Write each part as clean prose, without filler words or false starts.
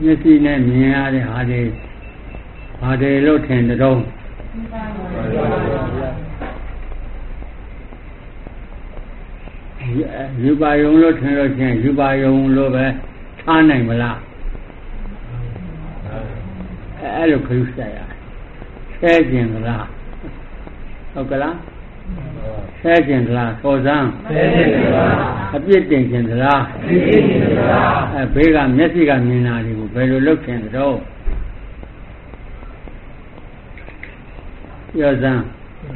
မျက်စိနဲ့မြင်ရတဲ့ဟာတွေဘာတွေလို့ထင်တုံးယူပါယုံလို့ထင်လို့ချင်းယူပါယုံလို့ပဲထားနိုင်မလားအဲ့လိုခရုစိုက်ရဆဲကျင်သလားဟုတ်ကလားဆဲကျင်သလားသောစမ်းဆဲကျင်သလားအပြစ်တင်ကျင်သလားအပြစ်တင်ကျင်သလားဘေးကမျက်စိကမြင်တာတွေကိုဘယ်လိုလုပ်ခြင်းတော့ပြောစမ်း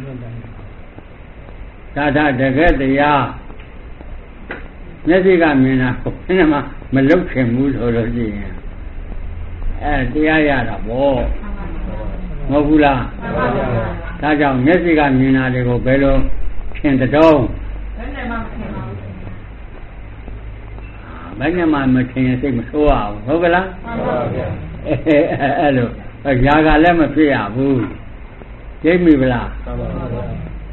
ဒါတကယ်တရားမျက်စိကမြင်တာကိုဘယ်မှမလုပ်ခင်ဘူးဆိုလို့ရှိရင်တရားရတာပေါ့မဟုတ်ဘူးလားဒါကြောင့်မျက်စိကမြင်တာတွေကိုဘယ်လိုထင်တုံးဘယ်နဲ့မှမထင်ရင်စိတ်မဆိုးရဘူးဟုတ်ကလားမှန်ပါဗျာအဲ့လိုຢာကလည်းမဖြစ်ရဘူးသိမိဗလားမှန်ပါဗျာ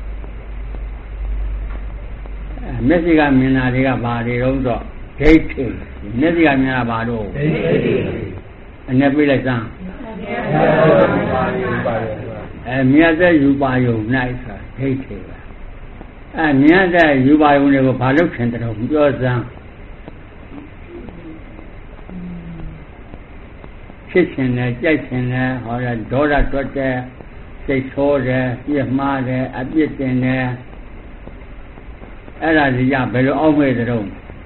မျက်စိကမြင်တာတွေကဘာတွေတော့ဒိဋ္ဌိမျက်စိကမြင်တာဘာတော့ဒိဋ္ဌိအနေပြလိုက်စမ်းမြတ်တဲ့ယူပါယုံ၌ဆိုတာဒိဋ္ဌိပဲမြတ်တဲ့ယူပါယုံတွေကိုဘာလို့ခင်တော်ပြောစမ်းဖြစ်ခြင်းနဲ့ကြိုက်ခြင်းနဲ့ဟောရဒေါသတွတ်တဲ့စိတ်ဆိုးတယ်ပြစ်မှားတယ်အပြစ်တင်တယ်အဲ့ဒါကြီးကဘယ်လိုအောက်မေ့တုံး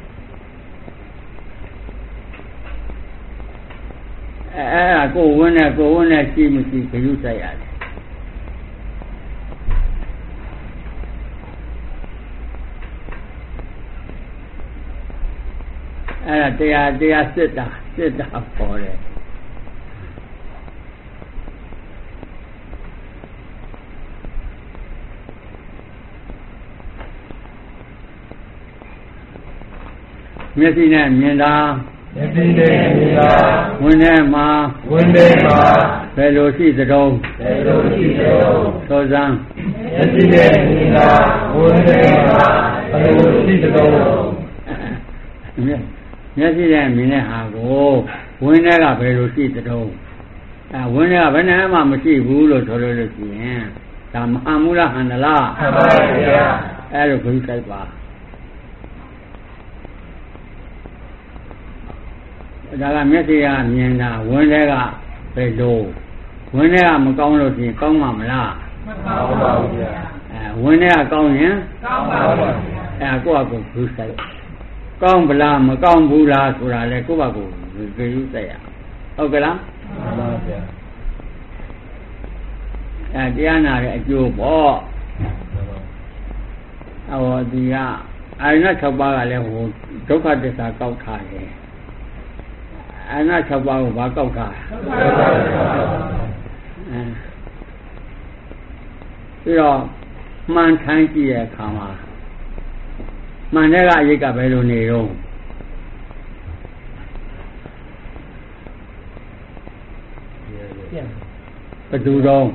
အဲ့ဒါကိုယ်ဝန်းနဲ့ရှိမရှိခရုစိုက်ရတယ်အဲ့ဒါတရားစစ်တာပေါ်တယ်မျက်စိနဲ့မြင်တာဝင်ထဲမှာဘယ်လိုရှိသတုံးသောစမ်းမျက်စိနဲ့မြင်တာဝင်ထဲမှာဘယ်လိုရှိသတုံးမျက်စိနဲ့မြင်တဲ့ဟာကိုဝင်ထဲကဘယ်လိုရှိသတုံးဝင်ထဲကဘယ်နဲ့မှမရှိဘူးလို့ဆိုလို့ရှိရင်ဒါမဟန်မူလားဟန်တလားမှန်ပါဗျာအဲ့လိုခရုစိုက်ပါဒါကမျက်စိကမြင်တာဝင်းထဲကဘယ်လိုဝင်းထဲကမကောင်းလို့ရှိရင်ကောင်းမှာမလားမကောင်းပါဘူးဗျာဝင်းထဲကကောင်းရင်ကောင်းပါဘူးဗျာကိုယ့်အကူဘူးဆိုင်ကောင်းဗလားမကောင်းဘူးလားဆိုတာလေကိုယ့်အကူယူဆိုင်ရဟုတ်ကလားမှန်ပါဗျာတရားနာတဲ့အကျိုးပေါ့ဒီကအာရဏ6ပါးကလည်းဟိုဒုက္ခသစ္စာကောက်ထားတယ်အနာ6ပါးကိုဘာကောက်ထားပြီးတော့မှန်ထိုင်းကြည့်တဲ့အခါမှာမှန်တဲ့ကအရေးကဘယ်လိုနေတော့ဘယ်သူတော့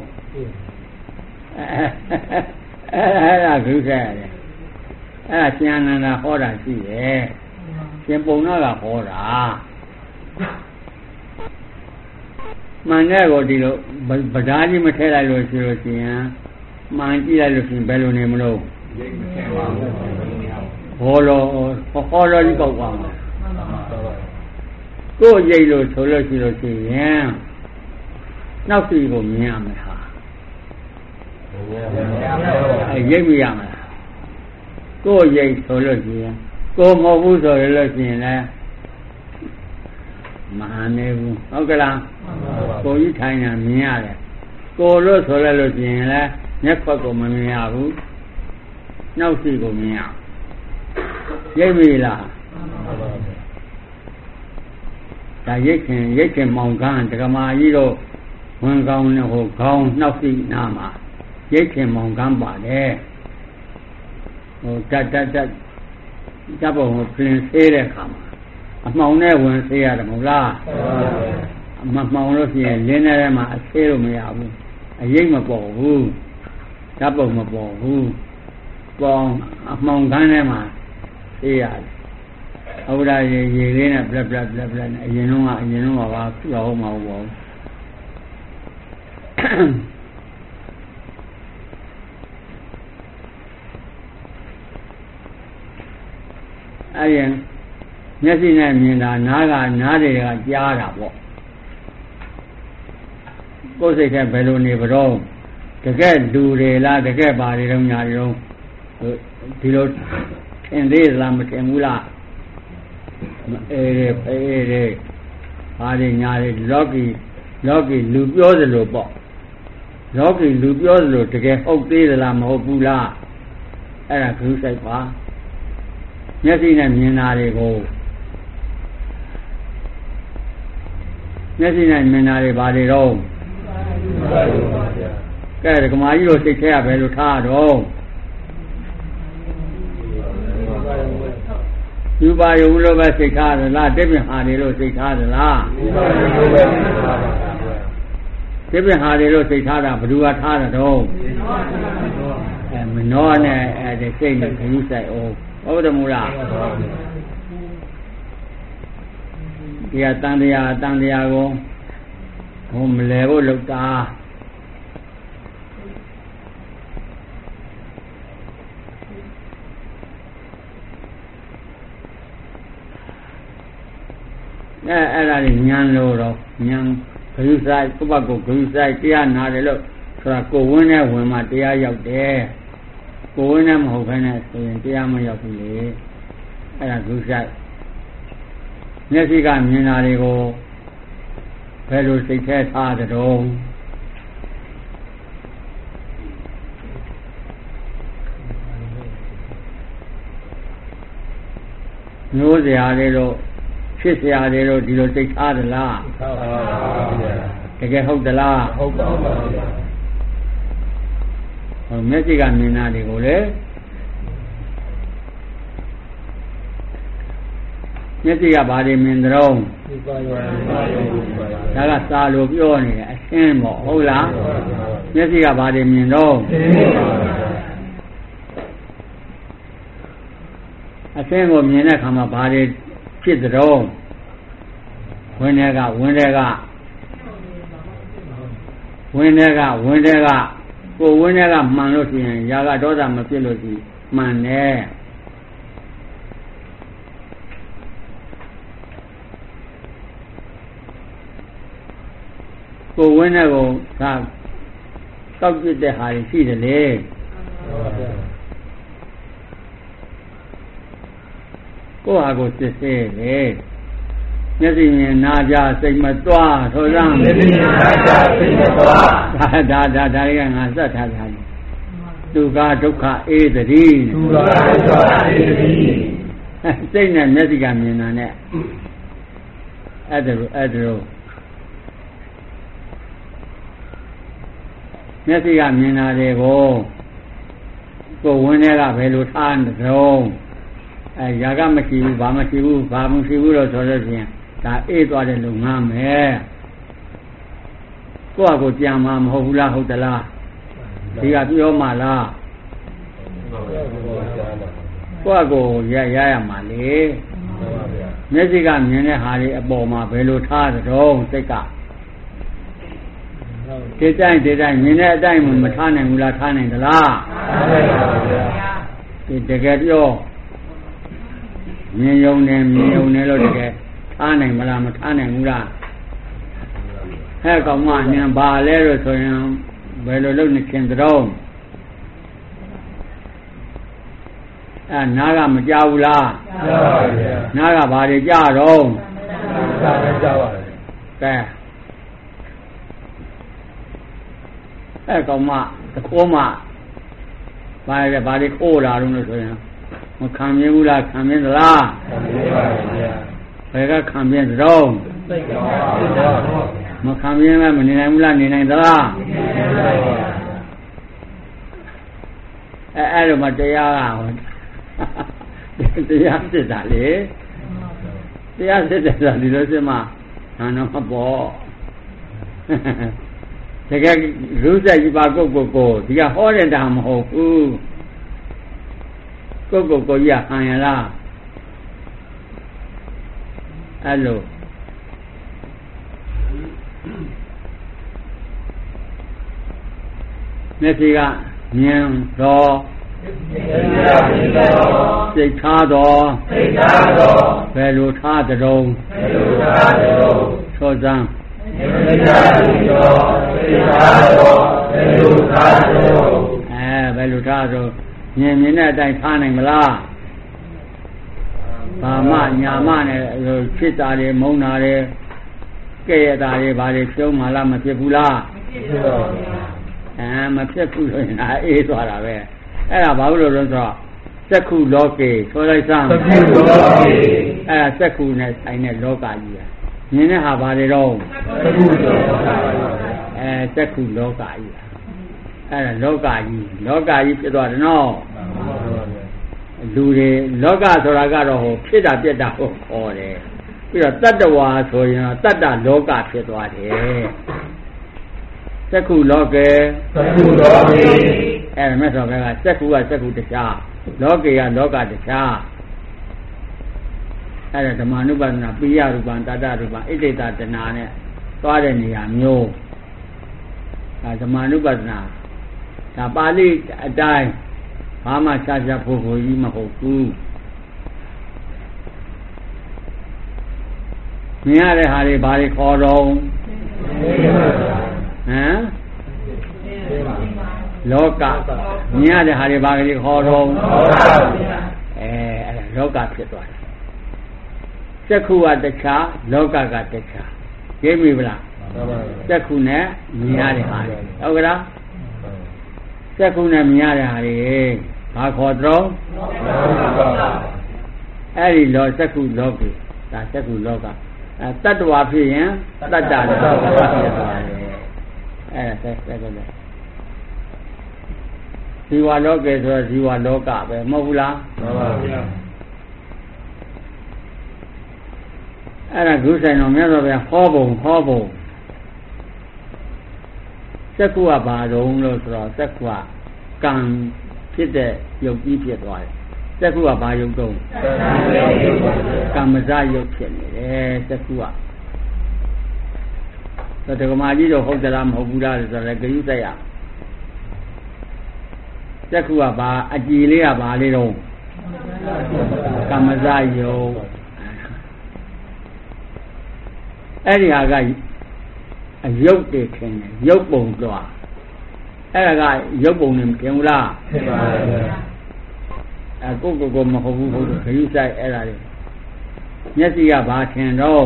အဲ့ဒါဒုက္ခရတယ်အဲ့ဒါရှင်အနန္ဒဟောတာရှိတယ်ရှင်ပုံနာကဟောတာမှန်တဲ့ကိုဒီလိုဗဒါကြီးမထဲလိုက်လို့ရှိလို့ရှိရင်မှန်ကြည့်လိုက်လို့ရှိရင်ဘယ်လိုနေမလို့ရိတ်မထဲပါဘူးဟောလို့ဒီကောက်ပါမယ်ကိုယ်ရိတ်လို့ဆိုလို့ရှိရင်နောက်စီကိုမြင်ရမှာဟာရိတ်မရမှာကိုယ်ရိတ်ဆိုလို့ရှိရင်ကိုယ်မဟုတ်ဘူးဆိုလို့ရှိရင်လည်းမဟာနေဘူးဟုတ်ကလားကိုကြီးထိုင်တာမြင်ရတယ်ကိုလို့ဆိုလိုက်လို့ရှိရင်လည်းမျက်ခွက်ကိုမမြင်ရဘူးနောက်စီကိုမြင်ရရိပ်ပြီလားဒါရိပ်ခင်မောင်ကန်းဒကမာကြီးတို့ဝင်ကောင်းနဲ့ဟိုခေါင်းနောက်စီနာမှာရိပ်ခင်မောင်ကန်းပါတယ်ဟိုတပ်ပုံကိုပြင်ဆေးတဲ့အခါမှာအမှောင်နဲ့ဝင်ဆေးရတယ်မဟုတ်လားမမှောင်လို့ရှိရင်လင်းထဲမှာအဆေးလို့မရဘူးအရိပ်မပေါ်ဘူးဓာတ်ပုံမပေါ်ဘူးပေါင်းအမှောင်ကန်းထဲမှာဆေးရတယ်ဟဟုတ်လားရေလေးနဲ့ပလက်နဲ့အရင်တော့ပါပြောမှာပေါ့အဲ့ဒီမျက်စိနဲ့မြင်တာနားတွေကကြားတာပေါ့ကိုယ်စိတ်ထဲဘယ်လိုနေကြတော့တကယ်လူတွေလားတကယ်ပါတွေတော့ညာတွေတော့ဒီလိုထင်သေးလားမထင်ဘူးလားအေးပါတွေညာတွေလောကီလူပြောသလိုပေါ့လောကီလူပြောသလိုတကယ်ဟုတ်သေးသလားမဟုတ်ဘူးလားအဲ့ဒါဂရုစိုက်ပါမျက်စိနဲ့မြင်တာတွေကိုမျက်စိနဲ့မြင်တာတွေဘာတွေတော့ကဲဓမ္မကြီးတို့စိတ်ထဲရပဲလို့ထားတော့ယူပါယုံလို့ပဲစိတ်ထားသလားတစ်ပင်ဟာတွေလို့စိတ်ထားသလားတစ်ပင်ဟာတွေလို့စိတ်ထားတာဘယ်သူကထားတာတော့မနှောနဲ့ဒီစိတ်နဲ့ခရုစိုက်အောင်ဟုတ်တယ်မို့လားဒီကတန်တရားကိုဟိုမလဲဖို့လောက်တာအဲ့ဒါကြီးဉာဏ်လို့တော့ဉာဏ်ဂရုစိုက်ကိုယ့်ဘက်ကိုဂရုစိုက်တရားနာတယ်လို့ဆိုတာကိုယ်ဝင်းနဲ့ဝင်မှတရားရောက်တယ်ကိုယ်ဝင်းနဲ့မဟုတ်ဘဲနဲ့ဆိုရင်တရားမရောက်ဘူးလေအဲ့ဒါဂရုစိုက်မျက်စိကမြင်တာတွေကိုဘယ်လိုစိတ်ထဲထားကြတော့မျိုးစရာတွေတော့ဖြစ်စရာတွေတော့ဒီလိုစိတ်ထားသလားဟုတ်ပါဘူးဗျာတကယ်ဟုတ်သလားဟုတ်ပါဘူးဗျာဟိုမျက်စိကမြင်တာတွေကိုလေမျက်စိကဘာတွေမြင်ကြတော့ဒါကစာလိုပြောနေတယ်အရှင်းပေါ့ဟုတ်လားမျက်စိကဘာတွေမြင်တော့အရှင်းကိုမြင်တဲ့အခါမှာဘာတွေဖြစ်တော့ဝင်းတဲ့ကကိုယ်ဝင်းတဲ့ကမှန်လို့ရှိရင်ຢာကဒေါသမဖြစ်လို့ရှိမှန်တယ်ကိုယ်ဝင်းတဲ့ကိုကောက်ပြစ်တဲ့ဟာရှိတယ်လေကိုယ့်ဟာကိုစစ်ဆေးလေမျက်စိမြင်နာကြစိတ်မသွားဆိုစမ်းမျက်စိမြင်နာကြစိတ်မသွားဒါတွေကငါစက်ထားတာသူကဒုက္ခအေးတည်းသူကဒုက္ခအေးတည်းစိတ်နဲ့မျက်စိကမြင်တာနဲ့အဲ့ဒါမျက်စိကမြင်တာတွေကိုကိုယ်ဝင်းထဲကဘယ်လိုထားနေတော့ຢာကမရှိဘူးဘာမရှိဘူးလို့ဆိုလို့ရှိရင်ဒါအေးသွားတယ်လို့ငားမယ်ကိုယ့်အကိုကြံမှာမဟုတ်ဘူးလားဟုတ်သလားဒီကပြောမှလားကိုယ့်အကိုရမှာလေမျက်စိကမြင်တဲ့ဟာတွေအပေါ်မှာဘယ်လိုထားသတော့စိတ်ကဒီတိုင်းမြင်တဲ့အတိုင်းမထားနိုင်ဘူးလားထားနိုင်သလားထားနိုင်ပါဘူးဗျာဒီတကယ်ပြောမြင်ယုံနေလို့တကယ်ထားနိုင်မလားမထားနိုင်ဘူးလားဟဲ့ကောင်မညံပါလဲလို့ဆိုရင်ဘယ်လိုလုပ်နေခင်တော့နားကမကြောက်ဘူးလားကြောက်ပါဗျာနားကဘာတွေကြောက်တော့ကြောက်ပါတယ်ကဲကောင်မတခိုးမဘာတွေခိုးလာတော့လို့ဆိုရင်မခံမြင်ဘူးလားခံမြင်သလားခံမြင်ပါဗျာဘယ်ကခံမြင်တော့စိတ်ကမခံမြင်မနေနိုင်ဘူးလားနေနိုင်သလားနေနိုင်ပါဗျာအဲ့လိုမှတရားစစ်တာလေတရားစစ်တယ်ဆိုတာဒီလိုစစ်မှဟာတော့မပေါ့တကယ်ရူးဆက်ကြီးပါကိုဒီကဟောတဲ့တာမဟုတ်ဘူးကိုကြီးဟန်ရလားအဲ့လိုမျက်စိကမြင်တော့စိတ်ထားတော့ဘယ်လိုထားကြုံသောစံဘယ်လိုထားတော့မြင်တဲ့အတိုင်းထားနိုင်မလားဘာမှညာမနဲ့ဖြစ်တာတွေမုန်းတာတွေကဲ့ရဲ့တာတွေဘာတွေပြုံးမှလားမဖြစ်ဘူးလားမဖြစ်ဘူးဆိုရင်အေးသွားတာပဲအဲ့ဒါဘာလို့လဲဆိုတော့စက္ခုလောကေဆိုလိုက်စမ်းစက္ခုလောကေအဲ့ဒါစက္ခုနဲ့ဆိုင်တဲ့လောကကြီးอ่ะမြင်တဲ့ဟာဘာတွေတော့စက္ခုလောကစက္ခုလောကကြီးအဲ့ဒါလောကကြီးဖြစ်သွားတယ်နော်လူတွေလောကဆိုတာကတော့ဟိုဖြစ်တာပြက်တာဟောခေါ်တယ်ပြီးတော့တတ္တဝါဆိုရင်တတ္တလောကဖြစ်သွားတယ်စက္ခုလောကေအဲ့ဒါမဲ့ဆိုဘဲကစက္ခုကစက္ခုတရားလောကေကလောကတရားအဲ့ဒါဓမ္မ ानु ပါဒနာပိယရူပံတတ္တရူပံဣတိတတနာနဲ့သွားတဲ့နေရာမျိုးဒါဓမ္မ ानु ပါဒနာဒါပါဠိအတိုင်းဘာမှရှားရှားဖို့ကြီးမဟုတ်ဘူးမြင်ရတဲ့ဟာတွေဘာတွေခေါ်တော့လောကမြင်ရတဲ့ဟာတွေဘာတွေခေါ်တော့အဲ့ဒါလောကဖြစ်သွားတယ်စက္ခုကတခြားလောကကတခြားသိပြီဗလားစက္ခုနဲ့မြင်ရတဲ့ဟာတွေဟုတ်ကလားစက္ခုနဲ့မြင်ရတဲ့ဟာတွေဘာခေါ်တော့အဲ့ဒီလောစက္ခုလောကေဒါစက္ခုလောကတတ္တဝါဖြစ်ရင်တတ္တလောကဖြစ်သွားတယ်အဲ့ဒါစက္ခုလောဇီဝလောကေဆိုတော့ဇီဝလောကပဲမဟုတ်ဘူးလားမှန်ပါဗျာအဲ့ဒါဂုဆိုင်တော်မြတ်စွာဘုရားဟောပုံစက္ခုကဘာတုံးလို့ဆိုတော့စက္ခုကကံဖြစ်တဲ့ယုတ်ကြီးဖြစ်သွားတယ်စက္ခုကဘာယုတ်တုံးကမ္မဇယုတ်ဖြစ်နေတယ်စက္ခုကဆိုတော့ဓမ္မကြီးတော့ဟုတ်သလားမဟုတ်ဘူးလားဆိုတော့လည်းဂရုစိုက်ရစက္ခုကဘာအကြည်လေးကဘာလေးတော့ကမ္မဇယုတ်အဲ့ဒီဟာကအယုတ်တွေထင်တယ်ယုတ်ပုံသွားအဲ့ဒါကယုတ်ပုံနဲ့မထင်ဘူးလားထင်ပါဘူးကိုမဟုတ်ဘူးခရုဆိုင်အဲ့ဒါတွေမျက်စိကဘာထင်တော့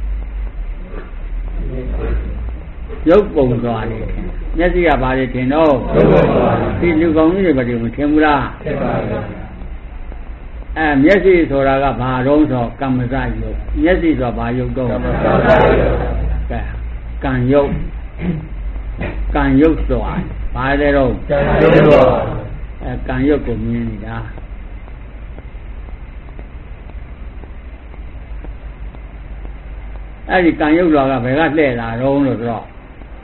ယုတ်ပုံသွားနေထင်မျက်စိကဘာတွေထင်တော့ဒီလူကောင်းကြီးတွေဘာတွေမထင်ဘူးလားထင်ပါဘူးမျက်စိဆိုတာကဘာတော့ဆိုကမ္မဇယုတ်မျက်စိဆိုတာဘာယုတ်တော့ကမ္မဇယုတ်ကံယုတ်ဆိုတာဘာလဲတော့ကံယုတ်ဆိုတာကံယုတ်ကိုမြင်နေတာအဲ့ဒီကံယုတ်တော်ကဘယ်ကလှည့်လာတော့လို့ဆိုတော့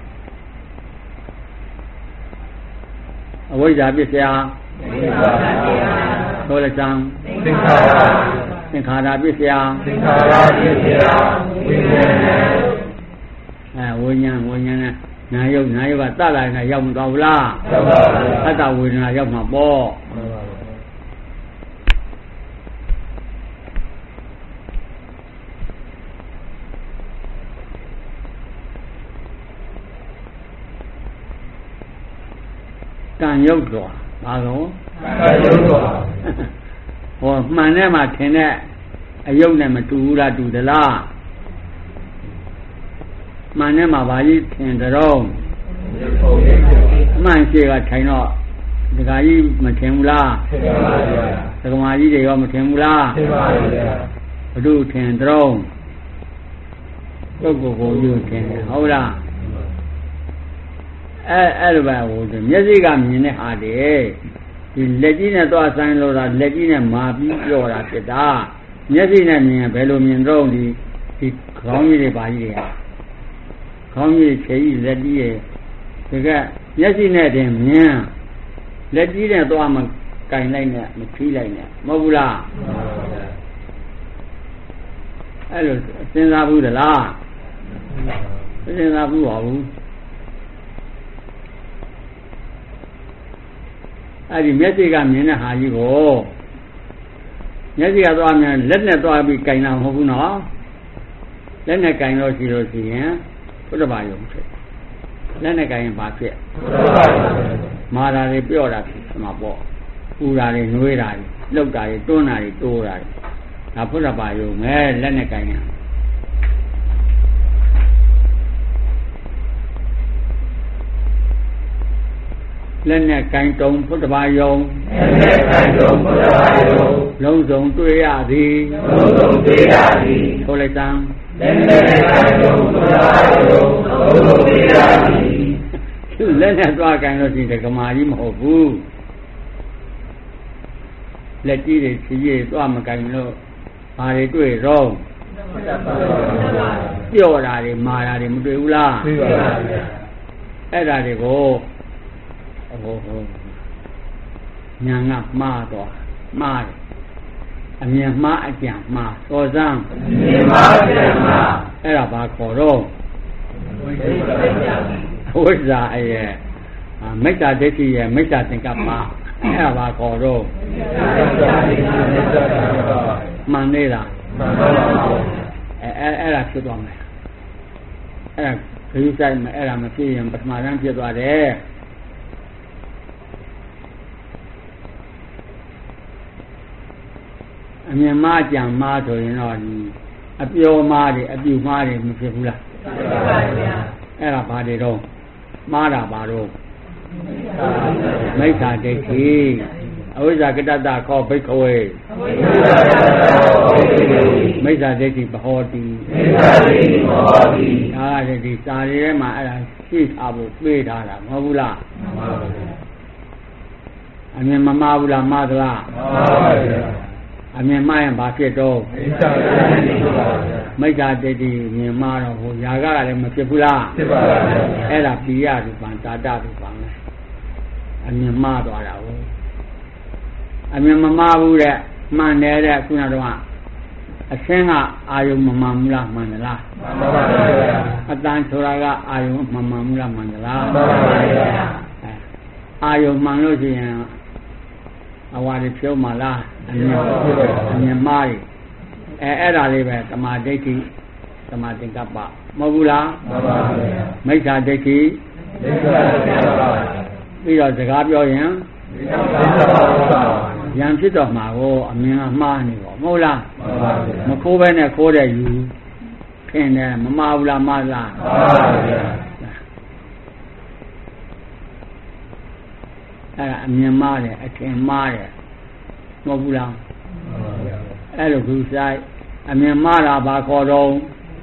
အဝိဇ္ဇာပစ္စယသောလချံသင်္ခါရပစ္စယဝိညာဉ်နဲ့နာယုတ်ကတတ်လာရင်ရောက်မသွားဘူးလားရောက်ပါဘူးအတ္တဝေဒနာရောက်မှာပေါ့ကံယုတ်တော်ဘာလို့ကံယုတ်တော်ဟောမှန်နဲ့မှထင်တဲ့အယုတ်နဲ့မတူဘူးလားတူသလားမှန်နဲ့မှဘာကြီးထင်တော့မှန်ရှိကထိုင်တော့ဒကာကြီးမထင်ဘူးလားထင်ပါဗျာဒကမာကြီးတွေရောမထင်ဘူးလားထင်ပါဗျာဘုဒ္ဓထင်တော့ပုဂ္ဂိုလ်ကိုယူထင်တယ်ဟုတ်လားအဲ့လိုပဲဟိုမျက်စိကမြင်တဲ့ဟာတွေဒီလက်ကြီးနဲ့သွားဆိုင်လို့တာလက်ကြီးနဲ့မာပြီးပြောတာဖြစ်တာမျက်စိနဲ့မြင်ဘယ်လိုမြင်တော့ဒီခေါင်းကြီးတွေပါကြီးတွေခေါင်းကြီးခြေကြီးလက်ကြီးရဲ့ဒီကမျက်စိနဲ့တင်မြင်လက်ကြီးနဲ့သွားမကင်လိုက်နဲ့မဖြီးလိုက်နဲ့မဟုတ်ဘူးလားအဲ့လိုစဉ်းစားဘူးလားစဉ်းစားဘူးပါဘူးအဲ့ဒီမျက်စိကမြင်တဲ့ဟာကြီးကိုမျက်စိကသွားမြင်လက်နဲ့သွားပြီးကင်တာမဟုတ်ဘူးနော်လက်နဲ့ကင်လို့ရှိရင်ဘုဒ္ဓဘာယုံဖြစ်လက်နဲ့ကင်ရင်ဘာဖြစ်မာတာတွေပြော့တာဖြစ်မှာပေါ့ပူတာတွေနှွေးတာတွေလှုပ်တာတွေတွန်းတာတွေတိုးတာတွေဒါဘုဒ္ဓဘာယုံပဲလက်နဲ့ကင်ရင်လက်နဲ့ကင်တုံဘုဒ္ဓဘာယုံလက်နဲ့ကင်တုံဘုဒ္ဓဘာယုံလုံးစုံတွေ့ရသည်လုံးစုံတွေ့ရသည်ဆိုလိုက်စမ်းလက်နဲ့ကင်တုံဘုဒ္ဓဘာယုံလုံးစုံတွေ့ရသည်လက်နဲ့သွားကင်လို့ရှိရင်ဓမ္မကြီးမဟုတ်ဘူးလက်ကြီးတွေဖြည်းဖြည်းသွားမကင်လို့ဘာတွေတွေ့တော့ပြော့တာတွေမာတာတွေမတွေ့ဘူးလားတွေ့ပါပါဗျာအဲ့ဒါတွေကိုညာငါမှားတော့မှားတယ်အမြင်မှားအကြံမှားသောစမ်းအမြင်မှားအကြံမှားအဲ့ဒါဘာခေါ်တော့ဝိဇ္ဇာရဲ့မိစ္ဆာဒိဋ္ဌိရဲ့မိစ္ဆာသင်္ကပ္ပအဲ့ဒါဘာခေါ်တော့မှန်နေလားမှန်ပါပါအဲ့ဒါဖြစ်သွားမယ်အဲ့ဒါခရီးဆိုင်မှာအဲ့ဒါမဖြစ်ရင်ပထမတန်းဖြစ်သွားတယ်အမြင်မှားကြံမှားဆိုရင်တော့ဒီအပြောမှားတွေအပြုမှားတွေမဖြစ်ဘူးလားဖြစ်ပါပါဗျာအဲ့ဒါဘာတွေတော့မှားတာဘာတော့မိစ္ဆာဒိဋ္ဌိအဝိဇ္ဇာကတ္တခောဘိက္ခဝေမိစ္ဆာဒိဋ္ဌိဘဟောတိမိစ္ဆာဒိဋ္ဌိဘဟောတိဒါကဒီစာရီထဲမှာအဲ့ဒါရှိထားဖို့ပေးထားတာမဟုတ်ဘူးလားမှန်ပါပါအမြင်မမှားဘူးလားမှားသလားမှန်ပါပါအမြင်မှားရင်ဘာဖြစ်တော့မိစ္ဆာဒိဋ္ဌိမြင်မှားတော့ဟိုຢာကလည်းမဖြစ်ဘူးလားဖြစ်ပါပါအဲ့ဒါပိယရူပံတာတရူပံအမြင်မှားသွားတာဟုတ်အမြင်မမှားဘူးတဲ့မှန်တယ်တဲ့ခုနကတော့အရှင်းကအာယုံမမှန်ဘူးလားမှန်သလားမှန်ပါပါအတန်ဆိုတာကအာယုံမမှန်ဘူးလားမှန်သလားမှန်ပါပါအာယုံမှန်လို့ရှိရင်အဝါတွေဖြုံးမလားအမြင်မှားတယ်အဲ့ဒါလေးပဲသမာဓိဋ္ဌိသမာသင်္ကပ္ပမဟုတ်ဘူးလားမှန်ပါပါမိစ္ဆာဒိဋ္ဌိမိစ္ဆာသင်္ကပ္ပပြီးတော့စကားပြောရင်ဉာဏ်ဖြစ်တော့မှာကိုအမြင်ကမှားနေပေါ့မဟုတ်လားမှန်ပါပါမခိုးပဲနဲ့ခိုးတဲ့ယူခင်တယ်မမှားဘူးလားမှားလားမှန်ပါပါအဲ့ဒါအမြင်မှားတယ်အထင်မှားတယ်မဟုတ်ဘူးလားအဲ့လိုခုဆိုင်အမြင်မှားတာဘာခေါ်တော့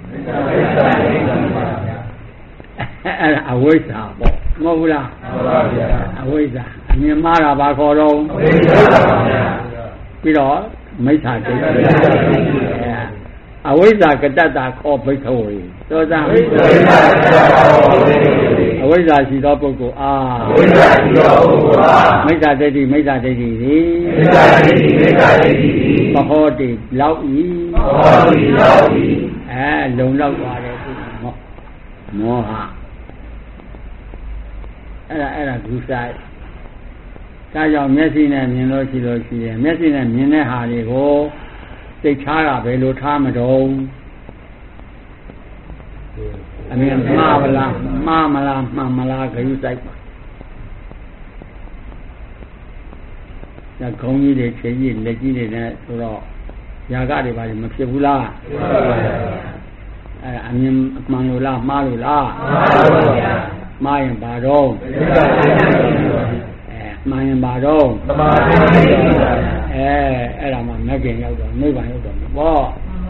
အဲ့ဒါအဝိဇ္ဇာပေါ့မဟုတ်ဘူးလားမှန်ပါဗျာအဝိဇ္ဇာအမြင်မှားတာဘာခေါ်တော့အဝိဇ္ဇာပါဗျာပြီးတော့မိစ္ဆာဒိဋ္ဌိအဝိဇ္ဇာကတ္တတာခောဘိက္ခဝေသောစံအဝိဇ္ဇာရှိသောပုဂ္ဂိုလ်အားအဝိဇ္ဇာရှိသောပုဂ္ဂိုလ်အားမိစ္ဆာဒိဋ္ဌိမိစ္ဆာဒိဋ္ဌိသည်မိစ္ဆာဒိဋ္ဌိမိစ္ဆာဒိဋ္ဌိသည်ဘဟောတိလောက်ဤဘဟောတိလောက်ဤလုံလောက်သွားတယ်သူမောဟအဲ့ဒါဒုစရိုက်ဒါကြောင့်မျက်စိနဲ့မြင်လို့ရှိရင်မျက်စိနဲ့မြင်တဲ့ဟာတွေကိုသိချာတာပဲလို့ထားမတော့အမြင်မှားမလားမှားမလားမှန်မလားဂရုစိုက်ပါဒါခေါင်းကြီးတွေခြေကြီးလက်ကြီးတွေနဲ့ဆိုတော့ຢာကတွေပါမဖြစ်ဘူးလားဖြစ်ပါပါအဲ့အမြင်မှန်လို့လားမှားလို့လားမှားပါဗျာမှားရင်ဘာတော့မှန်ရင်ဘာတော့သမာဓိအဲ့ဒါမှမဂ္ဂင်ရောက်တော့နိဗ္ဗာန်ရောက်တော့ပေါ့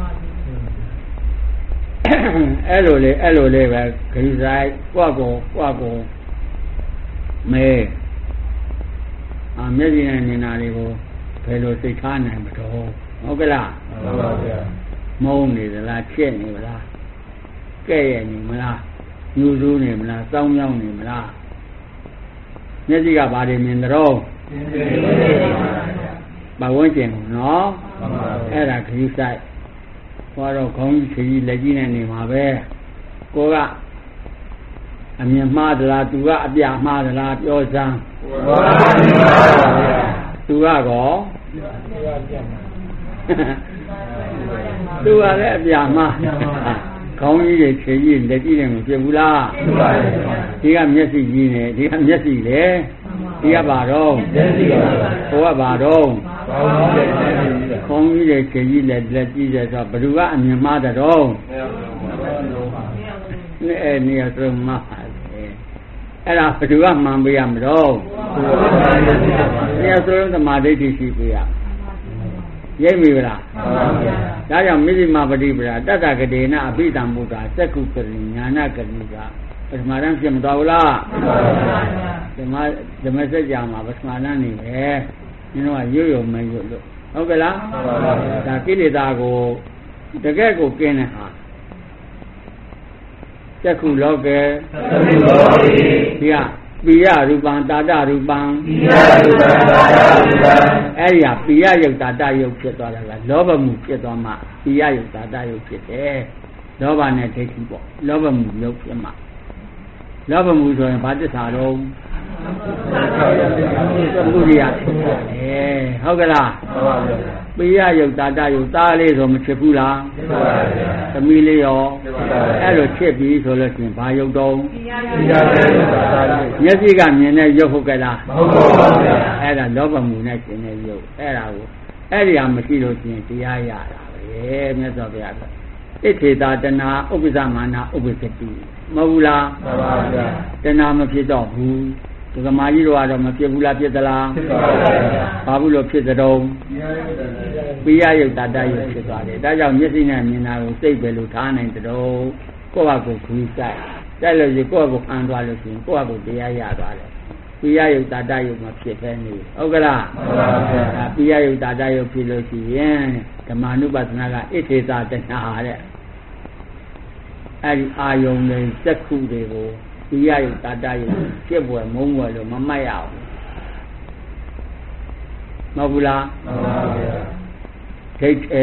အဲ့လိုလေးပဲဂရိဆိုင်ကွာကိုမဲမျက်စိနဲ့မြင်တာတွေကိုဘယ်လိုသိထားနိုင်မတော့ဟုတ်ကလားမှန်ပါဗျာမုန်းနေသလားချက်နေမလားကဲ့ရဲ့နေမလားညှို့စိုးနေမလားစောင်းမြောင်းနေမလားမျက်စိကဘာတွေမြင်တော့ဘဝဝင်ကျင်နော်အဲ့ဒါခရီးဆိုင်သွားတော့ခေါင်းကြီးခြေကြီးလက်ကြီးနဲ့နေမှာပဲကိုကအမြင်မှားသလားသူကအပြမှားသလားပြောစမ်းသူကကောသူကလည်းအပြမှားခေါင်းကြီးတွေခြေကြီးလက်ကြီးတွေမဖြစ်ဘူးလားဒီကမျက်စိကြီးနဲ့ဒီကမျက်စိလေဒီကဘာတော့ဟိုကဘာတော့ခေါင်းကြီးတွေခြေကြီးလက်ကြီးတွေဆိုဘယ်သူကအမြင်မှားတော့နေရာဆိုမှအဲ့ဒါဘယ်သူကမှန်ပေးရမလို့နေရာဆိုသမာဓိဋ္ဌိရှိပေးရရိပ်မိဗလားဒါကြောင့်မိသိမပฏิပဒါတတ္တကတိနာအဘိဓမ္မုဒ္ဒါစက္ခုကရိညာနာကတိကပထမတန်းဖြစ်မသွားဘူးလားဓမ္မစကြာမှာပထမတန်းနေပဲနင်တို့ကရွတ်ရုံမရွတ်လို့ဟုတ်ကဲ့လားဒါကိလေသာကိုတကယ်ကိုကျင်းတဲ့ဟာစက္ခုလောကေဒီကပိယရူပံတာတရူပံအဲ့ဒီဟာပိယယုတ်တာတယုတ်ဖြစ်သွားတာကလောဘမှုဖြစ်သွားမှပိယယုတ်တာတယုတ်ဖြစ်တယ်လောဘနဲ့ဒိဋ္ဌိပေါ့လောဘမှုယုတ်ဖြစ်မှလောဘမှုဆိုရင်ဘာသစ္စာတော့သမုဒိယဖြစ်တယ်ဟုတ်ကလားပိယယုတ်တာတယုတ်သားလေးဆိုမဖြစ်ဘူးလားသမီးလေးရောအဲ့လိုဖြစ်ပြီဆိုလို့ရှိရင်ဘာယုတ်တော့မျက်စိကမြင်တဲ့ယုတ်ဟုတ်ကဲ့လားမဟုတ်ပါဘူးအဲ့ဒါလောဘမှုနဲ့ရှင်တဲ့ယုတ်အဲ့ဒါကိုအဲ့ဒီဟာမရှိလို့ရှိရင်တရားရတာပဲမြတ်စွာဘုရားကဣထေတာတဏှာဥပ္ပဇမာနာဥပ္ပစ္စတိမဟုတ်ဘူးလားမှန်ပါဗျာတဏှာမဖြစ်တော့ဘူးဒီကမာကြီးတို့ကတော့မဖြစ်ဘူးလားဖြစ်သလားဖြစ်ပါဗျာဘာဘူးလို့ဖြစ်တဲ့တုံးပိယယုတ်တာတယုတ်ဖြစ်သွားတယ်ဒါကြောင့်မျက်စိနဲ့မြင်တာကိုစိတ်ပဲလို့ထားနိုင်တဲ့တုံးကိုယ့်ဟာကိုယ်ခူးဆိုင်တိုက်လို့ရှိကိုယ့်ကိုယ်ခံသွားလို့ရှိရင်ကိုယ့်ဟာကိုယ်တရားရသွားတယ်ပိယယုတ်တာတယုတ်မဖြစ်ပဲနေဟုတ်ကလားမှန်ပါဗျာပိယယုတ်တာတယုတ်ဖြစ်လို့ရှိရင်ဓမ္မ ानु ပသနာကဣထေတာတဏှာတဲ့အဲ့ဒီအာယုန်တွေစက္ခုတွေကိုပိယယုတ်တာတယုတ်ဖြစ်ပွဲမုန်းပွဲလို့မမှတ်ရအောင်မဟုတ်ဘူးလားမှန်ပါဗျာဒိဋ္ဌိ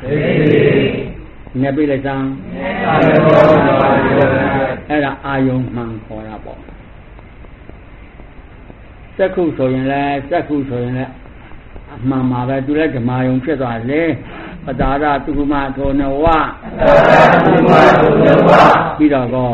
နေပြီလေစမ်းအဲ့ဒါအာယုန်မှန်ခေါ်တာပေါ့စက္ခုဆိုရင်လည်းစက္ခုဆိုရင်လည်းအမှန်ပါပဲသူလည်းဓမ္မယုံဖြစ်သွားလေပတာရသုခမထောနဝပြီးတော့ကော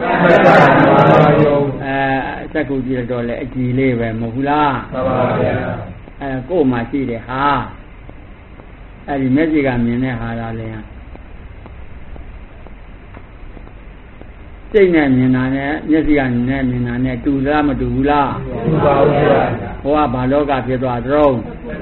စက္ခုကြည့်တော့လေအကြည်လေးပဲမဟုတ်ဘူးလားမှန်ပါဗျာကိုယ်မှရှိတယ်ဟာအဲ့ဒီမျက်စိကမြင်တဲ့ဟာလားလေစိတ်နဲ့မြင်တာနဲ့မျက်စိကမြင်တာနဲ့တူလားမတူဘူးလားတူပါဘူးဗျာဟောကဘာလောကဖြစ်သွားတော့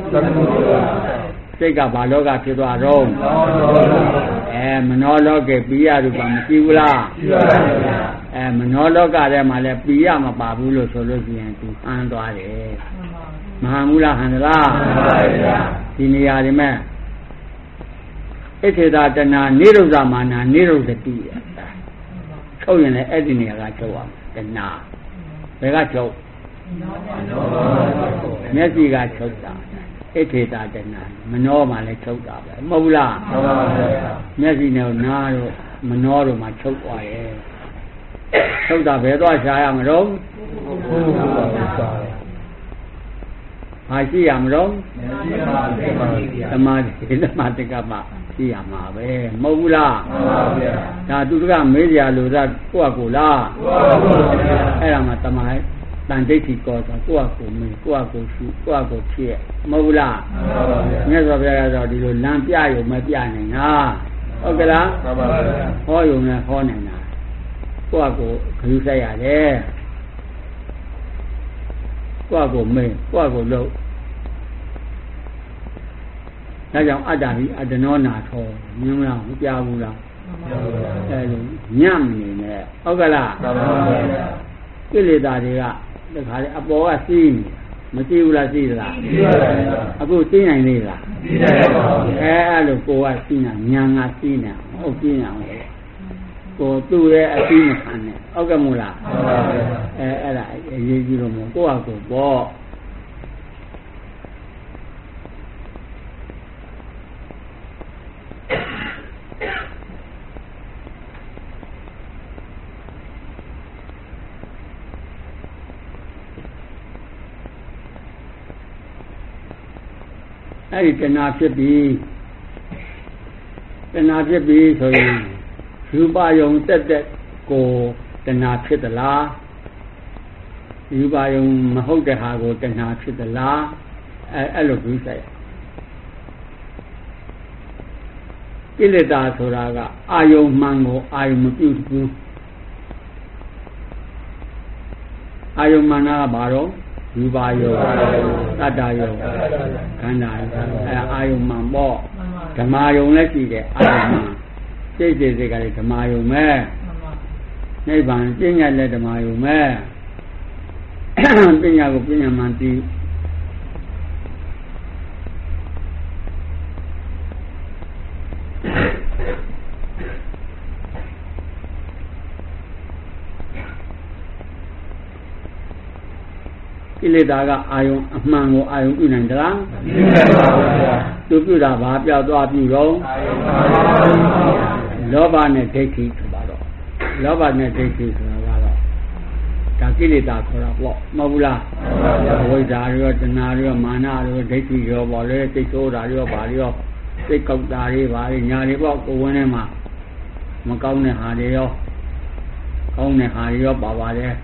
စိတ်ကဘာလောကဖြစ်သွားတော့မနောလောကေပိယရူပမရှိဘူးလားရှိပါပါဗျာမနောလောကထဲမှာလည်းပိယမပါဘူးလို့ဆိုလို့ရှိရင်သူဟန်သွားတယ်မဟန်ဘူးလားဟန်သလားမှန်ပါဗျာဒီနေရာတွေမဲ့ဣထေတာတဏနိရုဒ္ဓမာနာနိရုဒ္ဓတိချုပ်ရင်လည်းအဲ့ဒီနေရာကချုပ်အောင်တဏဘယ်ကချုပ်မျက်စိကချုပ်တာဣထေတာတဏမနောမှလည်းချုပ်တာပဲမဟုတ်လားမှန်ပါဗျာမျက်စိနဲ့နားတို့မနောတို့မှချုပ်သွားရဲ့ချုပ်တာဘယ်သွားရှားရမလို့ဘာရှိရမလို့သမာဓိသမာဓိကမှရှိရမှာပဲမဟုတ်ဘူးလားမှန်ပါဗျာဒါသူတို့ကမေးကြလို့သာကိုယ့်အကိုလားအဲ့ဒါမှတမန်တန်ဒိဋ္ဌိကောဆိုကိုယ့်အကိုမေးကိုယ့်အကိုရှုကိုယ့်အကိုဖြစ်မဟုတ်ဘူးလားမှန်ပါဗျာမြတ်စွာဘုရားကတော့ဒီလိုလမ်းပြရုံမပြနိုင်တာဟုတ်ကဲ့လားမှန်ပါဗျာဟောရုံနဲ့ဟောနိုင်တာကိုယ့်အကိုခရုစိုက်ရတယ်ကိုယ့်အကိုမေးကိုယ့်အကိုလုပ်ဒါကြောင့်အတ္တဟိအတ္တနောနာထောမြင်မလားမပြဘူးလားအဲလိုညံ့နေနဲ့ဟုတ်ကလားမှန်ပါဗျာကိလေသာတွေကတခါလေအပေါ်ကစီးနေမစီးဘူးလားစီးသလားစီးပါဗျာအခုစီးနိုင်သေးလားစီးနိုင်ပါဘူးအဲ့လိုကိုယ်ကစီးနေညာကစီးနေဟုတ်စီးနေအောင်ကိုသူ့ရဲ့အစီးမခံနဲ့ဟုတ်ကဲ့မို့လားမှန်ပါဗျာအဲ့ဒါအရေးကြီးလို့မို့ကိုယ့်ဟာကိုယ်ပေါ့အဲ့ဒီတဏှာဖြစ်ပြီးဆိုရင်ရူပယုံတက်ကိုတဏှာဖြစ်သလားရူပယုံမဟုတ်တဲ့ဟာကိုတဏှာဖြစ်သလားအဲ့လိုပြီးဆိုင်ကိလေသာဆိုတာကအာယုံမှန်ကိုအာယုံမပြုတ်ဘူးအာယုံမှန်ကဘာတော့ရူပယုံတတ္တယုံခန္ဓာယုံအာယုံမှန်ပေါ့ဓမ္မယုံလည်းရှိတယ်အာယုံမှန်စိတ်ကလည်းဓမ္မယုံပဲနိဗ္ဗာန်ပညာလည်းဓမ္မယုံပဲပညာကိုပညာမှန်ပြီးကိလေသာကအာယုံအမှန်ကိုအာယုံပြုနိုင်သလားမပြုနိုင်ပါဘူးဗျာသူပြုတာဘာပြောက်သွားပြုတော့လောဘနဲ့ဒိဋ္ဌိဆိုပါတော့လောဘနဲ့ဒိဋ္ဌိဆိုတာကတော့ဒါကိလေသာခေါ်တာပေါ့မဟုတ်ဘူးလားဝိဇ္ဇာရောတဏှာရောမာနရောဒိဋ္ဌိရောပေါ့လေစိတ်ဆိုးတာရောဘာရောစိတ်ကောက်တာတွေဘာတွေညာတွေပေါ့ကိုယ်ဝင်းထဲမှာမကောင်းတဲ့ဟာတွေရောကောင်းတဲ့ဟာတွေရောပါပါတယ်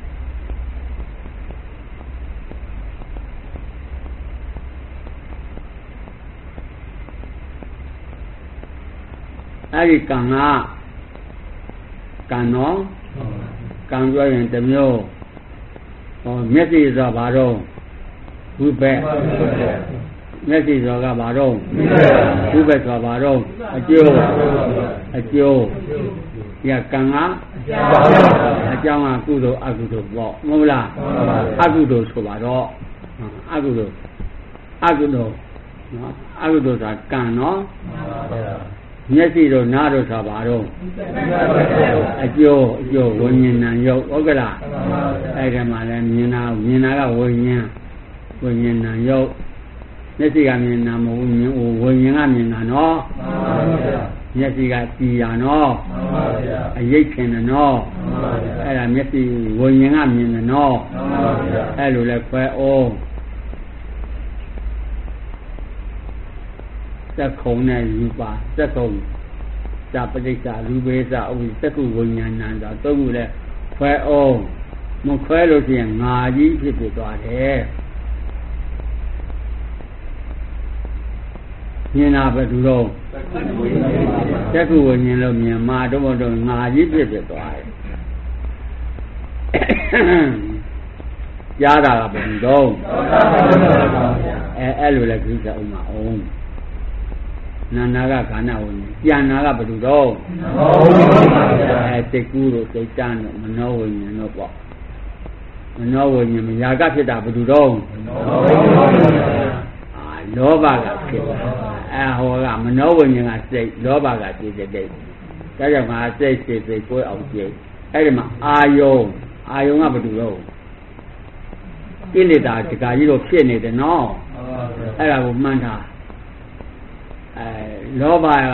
အဲ့ဒီကံကကံနော်ကံပြောရင်တစ်မျိုးမျက်စိဆိုတာဘာတော့ဝိဘက်မျက်စိဆိုတာကဘာတော့ဝိဘက်ဆိုတာဘာတော့အကျိုးဒီကံကအကြောင်းကကုသိုလ်အကုသိုလ်ပေါ့မဟုတ်လားအကုသိုလ်ဆိုပါတော့အကုသိုလ်နော်အကုသိုလ်ဆိုတာကံနော်မျက်စိတို့နားတို့ဆိုတာဘာတော့အကျိုးဝိညာဏ်ယုတ်ဟုတ်ကလားအဲ့ဒီမှာလည်းမြင်တာကဝိညာဉ်ဏ်ယုတ်မျက်စိကမြင်တာမဟုတ်ဘူးဝိညာဉ်ကမြင်တာနော်မျက်စိကကြည်ရနော်အရိပ်ခင်တယ်နော်အဲ့ဒါမျက်စိဝိညာဉ်ကမြင်တယ်နော်အဲ့လိုလဲခွဲအောင်သက္ခုံနဲ့ယူပါသက္ခုံသာပဋိစ္စလူပေစ္စဥပ္ပသက္ခုဝိညာဏံသာသုံးခုလဲခွဲအောင်မခွဲလို့ရှိရင်ငါကြီးဖြစ်သွားတယ်မြင်တာပဲသူတော့သက္ခုဝိညာဉ်လို့မြင်မှာတော့ငါကြီးဖြစ်သွားတယ်ကြားတာကဘယ်လိုတော့အဲ့လိုလဲကြည့်ကြအောင်ပါအောင်နာနာကခန္ဓာဝင်ကြံနာကဘယ်လိုတော့စိတ်ကူးတို့စိတ်တန်းတို့မနောဝိညာဉ်တို့ပေါ့မနောဝိညာဉ်မယာကဖြစ်တာဘယ်လိုတော့လောဘကဖြစ်ဟောကမနောဝိညာဉ်ကစိတ်လောဘကစိတ်တဲ့ဒါကြောင့်ငါစိတ်ကိုယ်အောင်ကြည့်အဲ့ဒီမှာအာယုံကဘယ်လိုတော့ကိလေသာတခါကြီးတော့ဖြစ်နေတယ်နော်အဲ့ဒါကိုမှန်းထားလောဘက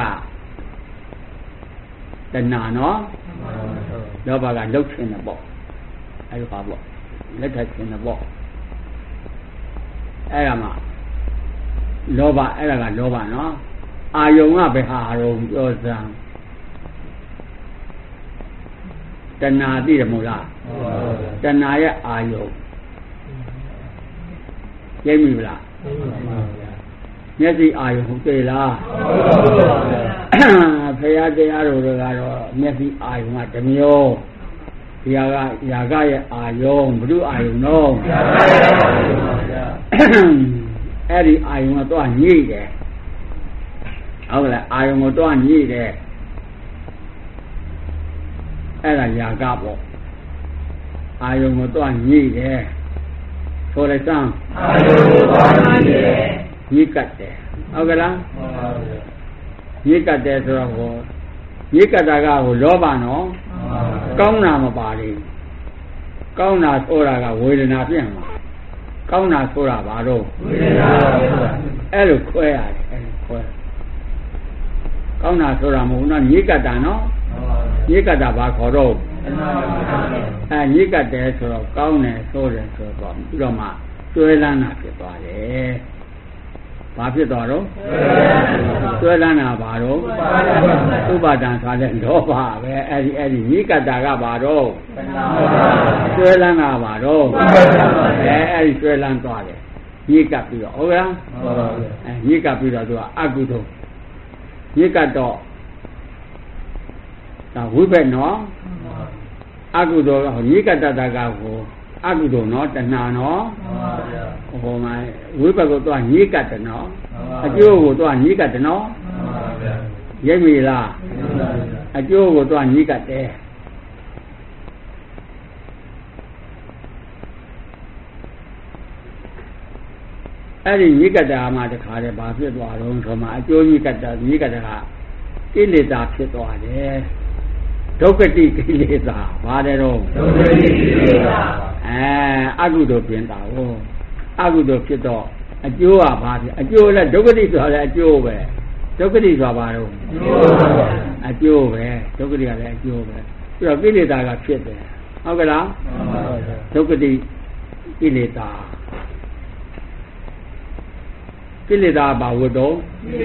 တဏှာနော်လောဘကလှုပ်ခြင်းနဲ့ပေါ့အဲ့လိုပါပေါ့လက်ထပ်ခြင်းနဲ့ပေါ့အဲ့ဒါမှလောဘအဲ့ဒါကလောဘနော်အာယုံကဘယ်ဟာရုံပြောစမ်းတဏှာသိတယ်မို့လားတဏှာရဲ့အာယုံသိပြီလားမျက်စိအာယုံဟုတ်သေးလားဖရာတရားတို့ကတော့မျက်စိအာယုံကတစ်မျိုးရာဂရဲ့အာယုံဘုရုအာယုံတော့အဲ့ဒီအာယုံကတော့ညှိတယ်ဟုတ်ကဲ့အာယုံကတော့ညှိတယ်အဲ့ဒါရာဂပေါ့အာယုံကတော့ညှိတယ်ဆိုလိုက်စမ်းအာယုံကတော့ညှိတယ်ညှိကတ်တယ်ဟုတ်ကဲ့လားညှိကတ်တယ်ဆိုတော့ညှိကတ်တာကလောဘနော်ကောင်းတာမပါလေကောင်းတာဆိုတာကဝေဒနာဖြစ်မှာကောင်းတာဆိုတာဘာတော့ဝေဒနာအဲ့လိုခွဲရတယ်အဲ့လိုခွဲကောင်းတာဆိုတာမဟုတ်နော်ညှိကတ်တာနော်ညှိကတ်တာဘာခေါ်တော့ညှိကတ်တယ်ဆိုတော့ကောင်းတယ်ဆိုတယ်ဆိုတော့ပြီးတော့မှကျွဲလန်းတာဖြစ်သွားတယ်ဘာဖြစ်သွားတော့ဆွဲလန်းတာဘာတော့ဥပါဒံဆိုတဲ့လောဘပဲအဲ့ဒီနိကတကဘာတော့ဆွဲလန်းတာဘာတော့အဲ့ဒီဆွဲလန်းသွားတယ်နိကပြီးတော့ဟုတ်လားနိကပြီးတော့သူကအကုသိုလ်နိကတော့ဒါဝိဘက်နော်အကုသိုလ်ကနိကတတကကိုအကုသိုလ်နော်တဏှာနော်ဟိုမှာဝိဘက်ကိုသွားနိကတနော်အကျိုးကိုသွားနိကတနော်ရိပ်မိလားအကျိုးကိုသွားနိကတဲ့အဲ့ဒီနိကတာမှာတခါတည်းဘာဖြစ်သွားတော့ဆိုမှအကျိုးနိကတာကကိလေသာဖြစ်သွားတယ်ဒုက္ခတိကိလေသာပါတယ်တော့ဒုက္ခတိကိလေသာအကုသိုလ်ပြင်တာဟောအကုသိုလ်ဖြစ်တော့အကျိုးကဘာဖြစ်အကျိုးလဲဒုက္ခတိဆိုတာလဲအကျိုးပဲဒုက္ခတိဆိုတာဘာတော့အကျိုးပဲဒုက္ခတိကလည်းအကျိုးပဲပြီးတော့ကိလေသာကဖြစ်တယ်ဟုတ်ကဲ့လားဒုက္ခတိကိလေသာကိလေသာဘာဝတ္တော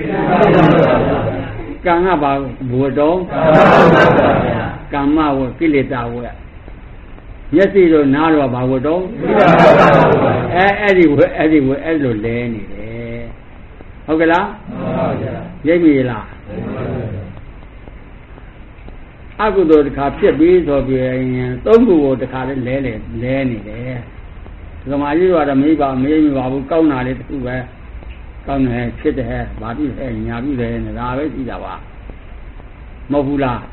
ကံကဘာဘဝတ္တောကမ္မဝကိလေသာဝမျက်စိတို့နားတော့ဘာဝတ္တောအဲ့ဒီအဲ့လိုလဲနေတယ်ဟုတ်ကဲ့လားရိပ်ပြီလားအကုသိုလ်တစ်ခါဖြစ်ပြီးဆိုပြီးရင်သုံးခုကိုတစ်ခါလဲနေတယ်ဒီမှာကြီးတော့မေးပါဘူးကောင်းတာလေးတစ်ခုပဲကောင်းတယ်ဖြစ်တယ်ဘာဖြစ်လဲညာဖြစ်တယ်ဒါပဲကြည့်တာပါမဟုတ်ဘူးလား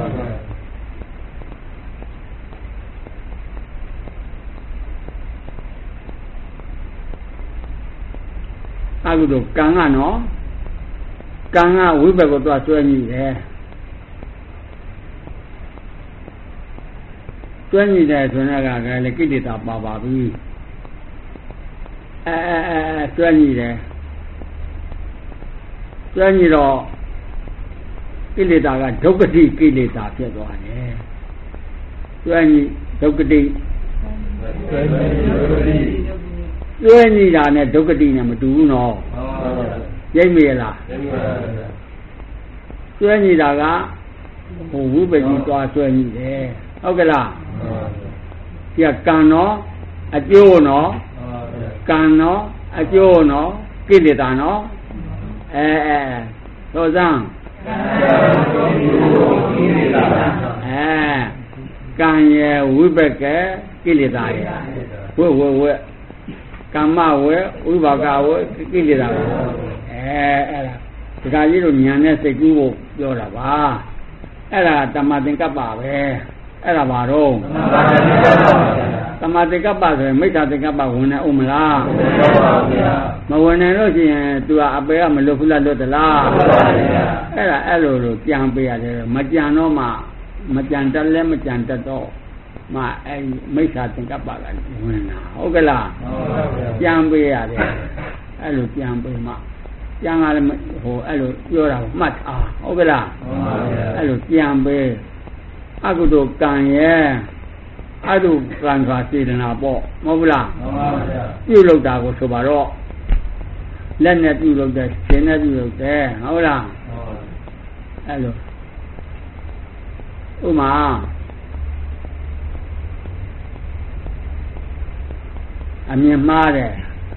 အကုသိုလ်ကံကနော်ကံကဝိဘက်ကိုသွားဆွဲမိတယ်ဆွဲမိတယ်ဆိုရင်ကလည်းကိလေသာပါပြီဆွဲမိတယ်ဆွဲမိတော့ကိလေသာကဒုက္ခတိကိလေသာဖြစ်သွားတယ်ဆွဲမိဒုက္ခတိဆွဲနေတာနဲ့ဒုက္ခတိနဲ့မတူဘူးနော်ရိပ်မိရလားဆွဲနေတာကဟိုဝိပ္ပတိသွားဆွဲမိတယ်ဟုတ်ကဲ့လားဒီကံနော်အကျိုးနော်ကံနော်အကျိုးနော်ကိလေသာနော်သောဇံကံရဲ့ဝိပက္ကကိလေသာရဲ့ဝဲကမ္မဝဲဥပါကဝဲကိလေသာအဲ့ဒါဒီကကြီးတို့ဉာဏ်နဲ့စိတ်ကူးဖို့ပြောတာပါအဲ့ဒါတမ္မာသင်္ကပ္ပပဲအဲ့ဒါဘာတော့တမ္မာသင်္ကပ္ပဆိုရင်မိစ္ဆာသင်္ကပ္ပဝင်နေဦးမလားမဝင်နိုင်လို့ရှိရင် तू အပေကမလွတ်ဘူးလားလွတ်သလားအဲ့ဒါအဲ့လိုလိုကြံပေးရတယ်မကြံတော့မှမကြံတတ်လဲမကြံတတ်တော့မှအဲ့မိစ္ဆာသင်္ကပ္ပကဝင်တာဟုတ်ကဲ့လားကြံပေးရတယ်အဲ့လိုကြံပေးမှကြံကလည်းဟိုအဲ့လိုပြောတာမှတ်ထားဟုတ်ကဲ့လားအဲ့လိုကြံပေးအကုသိုလ်ကံရဲ့အတုကံစွာစေတနာပေါ့မဟုတ်ဘူးလားပြုလုပ်တာကိုဆိုပါတော့လက်နဲ့ပြုလုပ်တယ်ခြေနဲ့ပြုလုပ်တယ်ဟုတ်လားအဲ့လိုဥမာအမြင်မှားတယ်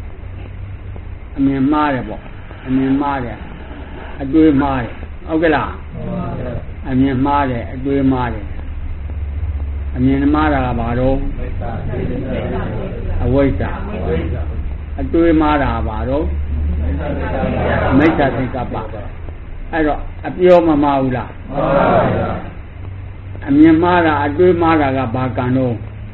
ပေါ့အမြင်မှားတယ်အတွေးမှားတယ်ဟုတ်ကဲ့လားအမြင်မှားတယ်အတွေးမှားတယ်အမြင်မှားတာကဘာတော့အဝိဇ္ဇာအတွေးမှားတာကဘာတော့မိစ္ဆာသင်္ကပ္ပအဲ့တော့အပြောမမှားဘူးလားအမြင်မှားတာအတွေးမှားတာကဘာကံတော့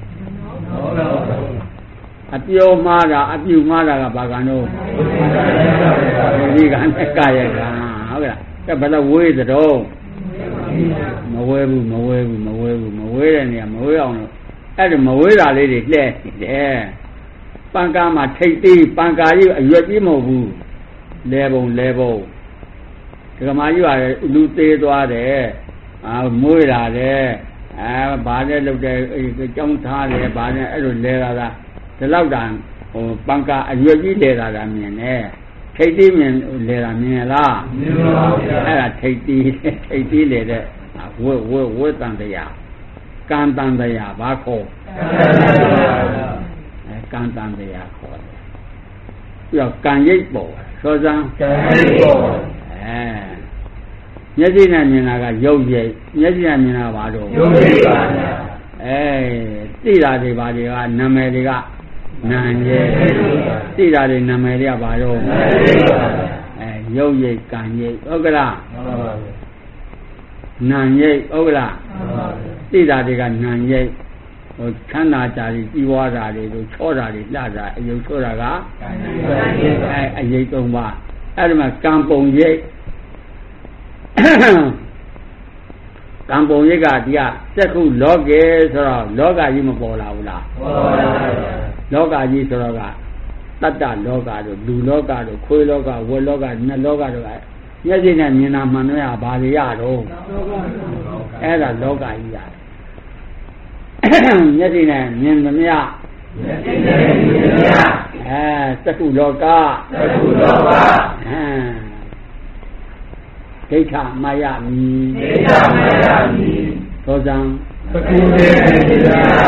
အပြောမှားတာအပြုမှားတာကဘာကံတော့ဒီကံနဲ့ကာယကံဟုတ်ကဲ့အဲ့ဘယ်လိုဝေးသတော့မဝဲဘူးမဝဲတဲ့နေရာမဝဲအောင်လို့အဲ့ဒါမဝဲတာလေးတွေလှဲ့နေတယ်ပန်ကားမှာထိတ်သေးပန်ကားကြီးအရွက်ကြီးမဟုတ်ဘူးလဲပုံဒကမာကြီးကလူသေးသွားတယ်မွေးလာတယ်ဘာနဲ့လုပ်တယ်ကြောင်းထားတယ်ဘာနဲ့အဲ့လိုလဲလာတာဒီလောက်တန်ဟိုပန်ကားအရွက်ကြီးလဲလာတာမြင်တယ်ထိတ်တီးမြင်လေတာမြင်လားမြင်ပါဗျာအဲ့ဒါထိတ်တီးလေတဲ့ဝိတန်တရားကံတန်တရားဘာခေါ်ကံတန်တရားခေါ်တယ်ပြီးတော့ကံရိပ်ပေါ်သောစံကံရိပ်ပေါ်မျက်စိနဲ့မြင်တာကရုပ်ရိပ်မျက်စိနဲ့မြင်တာဘာလို့ရုပ်ရိပ်ပါဗျာသိတာတွေဘာတွေကနာမည်တွေကနာရိပ်သိတာတွေနာမည်တွေကဘာလို့နာရိပ်ပါရုပ်ရိပ်ကံရိပ်ဟုတ်ကလားမှန်ပါပါနာရိပ်ဟုတ်ကလားမှန်ပါပါသိတာတွေကနာရိပ်ဟိုချမ်းသာကြတွေကြီးပွားတာတွေတို့ချောတာတွေလှတာအယုတ်ချောတာကအယိတ်သုံးပါအဲ့ဒီမှာကံပုံရိပ်ကံပုံရိပ်ကဒီကစက္ခုလောကေဆိုတော့လောကကြီးမပေါ်လာဘူးလားပေါ်လာပါဗျာလောကကြီးဆိုတော့ကတတ္တလောကတို့လူလောကတို့ခွေးလောကဝက်လောကနတ်လောကတို့မျက်စိနဲ့မြင်တာမှန်တော့ဘာတွေရတော့အဲ့ဒါလောကကြီးရတယ်မျက်စိနဲ့မြင်သမျှသက္ကုလောကဒိဋ္ဌမယမိသောဇံသက္ကုလောကဒိဋ္ဌ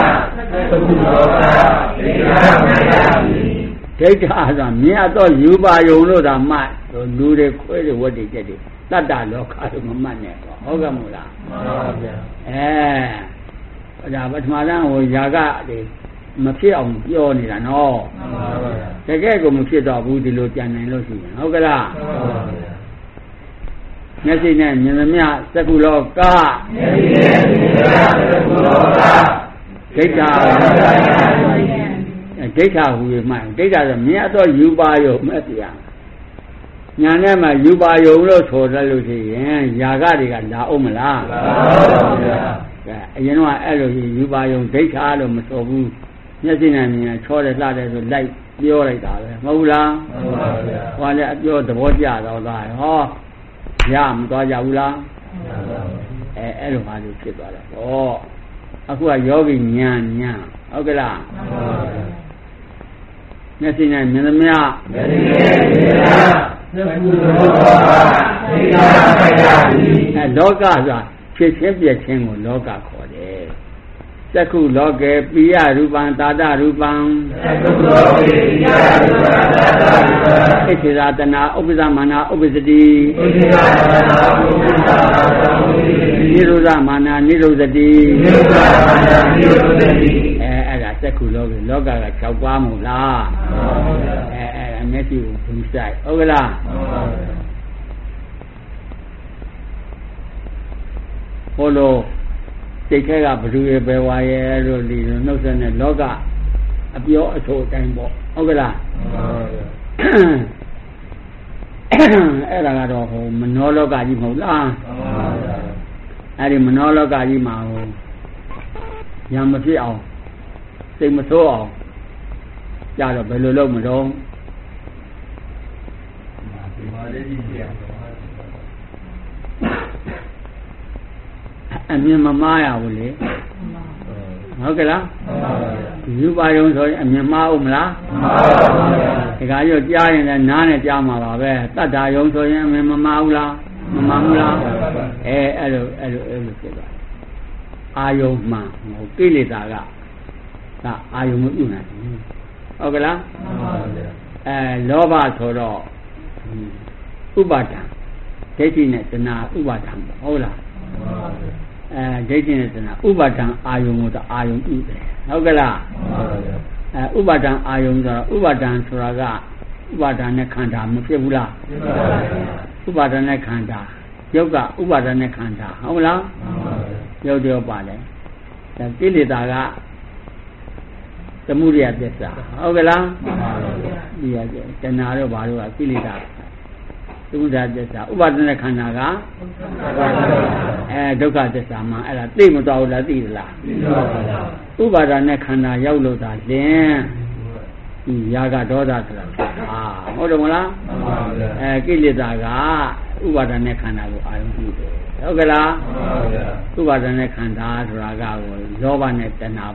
ဆိုတာမြင်တော့ယူပါယုံလို့ဒါမှလူတွေခွဲတွေဝတ်တွေကြက်တွေတတ္တလောကလို့မမှတ်နဲ့တော့ဟုတ်ကဲ့မို့လားမှန်ပါဗျာဒါပထမတန်းဟိုຢာကတွေမဖြစ်အောင်ပြောနေတာနော်မှန်ပါဗျာတကယ်ကိုမဖြစ်တော့ဘူးဒီလိုပြန်နိုင်လို့ရှိရင်ဟုတ်ကလားမှန်ပါဗျာမျက်စိနဲ့မြင်သမျှသက္ကုလောကမျက်စိနဲ့မြင်သမျှသက္ကုလောကဒိဋ္ဌဟူရမှန်ဒိဋ္ဌဆိုမြင်တော့ယူပါယုံမဲ့ပြညာနဲ့မှယူပါယုံလို့ဆိုတယ်လို့ရှိရင်ຢာကတွေကလာအောင်မလားမှန်ပါဗျာအရင်တော့အဲ့လိုယူပါယုံဒိဋ္ဌလို့မဆိုဘူးမျက်စိနဲ့မြင်ချောတယ်လှတယ်ဆိုလိုက်ပြောလိုက်တာပဲမဟုတ်လားမှန်ပါဗျာဟောလည်းအပြောသဘောကျတော့သားဟောရမသွားကြဘူးလားမှန်ပါဗျာအဲ့လိုဟာလို့ဖြစ်သွားတယ်ဟောအခုကယောဂီညာဟုတ်ကလားမှန်ပါဗျာမျက်စိနဲ့မြင်သမျှသက္ကုလောကဒိဋ္ဌလောကဆိုတာဖြစ်ချင်းပြည့်ချင်းကိုလောကခေါ်တယ်သက္ကုလောကေပိယရူပံတာတရူပံသက္ကုလောကေပိယရူပံတာတရူပံဣစ္ဆရာတနာဥပ္ပဇမာနာဥပ္ပစတိဣစ္ဆရာတနာဥပ္ပဇမာနာဥပ္ပစတိနိရောဓမာနာနိရောဓတိနိရောဓမာနာနိရောဓတိအဲ့ဒါသက္ကုလောကေလောကက6ပါးမို့လားမှန်ပါဗျာအဲ့ဒါမျက်စိကိုဘုံဆိုင်ဟုတ်ကလားမှန်ပါဗျာဟောလို့စိတ်ထဲကဘ누구ရဲ့ပဲဝါရဲ့လို့ဒီနှုတ်ဆက်နဲ့လောကအပြောအထိုအတိုင်းပေါ့ဟုတ်ကလားမှန်ပါဗျာအဲ့ဒါကတော့ဟိုမနောလောကကြီးမဟုတ်လားမှန်ပါဗျာအဲ့ဒီမနောလောကကြီးမှာဟိုညာမဖြစ်အောင်စိတ်မဆိုးအောင်ကြတော့ဘယ်လိုလုပ်မလို့ဒီမှာလေးကြီးပြအမြင်မမားရဘူးလေဟုတ်ကဲ့လားယူပါယုံဆိုရင်အမြင်မှားဦးမလားမှန်ပါဗျာဒီကကြီးကြားရင်လည်းနားနဲ့ကြားမှာပါပဲတတ္တာယုံဆိုရင်အမြင်မမှားဘူးလားမမှားဘူးလားအဲ့လိုဖြစ်သွားအာယုံမှန်ဟိုကိလေသာကအာယုံမပြုတ်နိုင်ဘူးဟုတ်ကဲ့လားမှန်ပါဗျာလောဘဆိုတော့ဥပါဒံဒိဋ္ဌိနဲ့တဏှာဥပါဒံဟုတ်လားမှန်ပါဗျာဒိဋ္ဌိနဲ့တဏှာဥပါဒံအာယုံကိုတော့အာယုံပြုတယ်ဟုတ်ကဲ့လားမှန်ပါဗျာဥပါဒံအာယုံဆိုတော့ဥပါဒံဆိုတာကဥပါဒံနဲ့ခန္ဓာမဖြစ်ဘူးလားဖြစ်ပါဘူးဥပါဒံနဲ့ခန္ဓာယုတ်ကဥပါဒံနဲ့ခန္ဓာဟုတ်လားမှန်ပါဗျာယုတ်တော့ပါတယ်ဒါကိလေသာကသမုဒယသစ္စာဟုတ်ကဲ့လားမှန်ပါဗျာဒီရကျတဏှာတော့ဘာလို့ကကိလေသာသမုဒယသစ္စာဥပါဒနဲ့ခန္ဓာကဒုက္ခသစ္စာမှာအဲ့ဒါသိမတော်ဘူးလားသိသလားသိပါပါဗျာဥပါဒနဲ့ခန္ဓာရောက်လို့သာလင်းရာဂဒေါသဆိုတာဟုတ်တယ်မလားမှန်ပါဗျာကိလေသာကဥပါဒနဲ့ခန္ဓာကိုအာရုံပြုတယ်ဟုတ်ကဲ့လားမှန်ပါဗျာဥပါဒနဲ့ခန္ဓာဆိုတာကလောဘနဲ့တဏှာပါဒိဋ္ဌိပါတယ်လေဟုတ်လားဒီမနောကံထဲမှာလဲခန္ဓာ၅ပါးရှိတယ်ဟုတ်ကဲ့လားမှန်ပါဗျာခန္ဓာ၅ပါး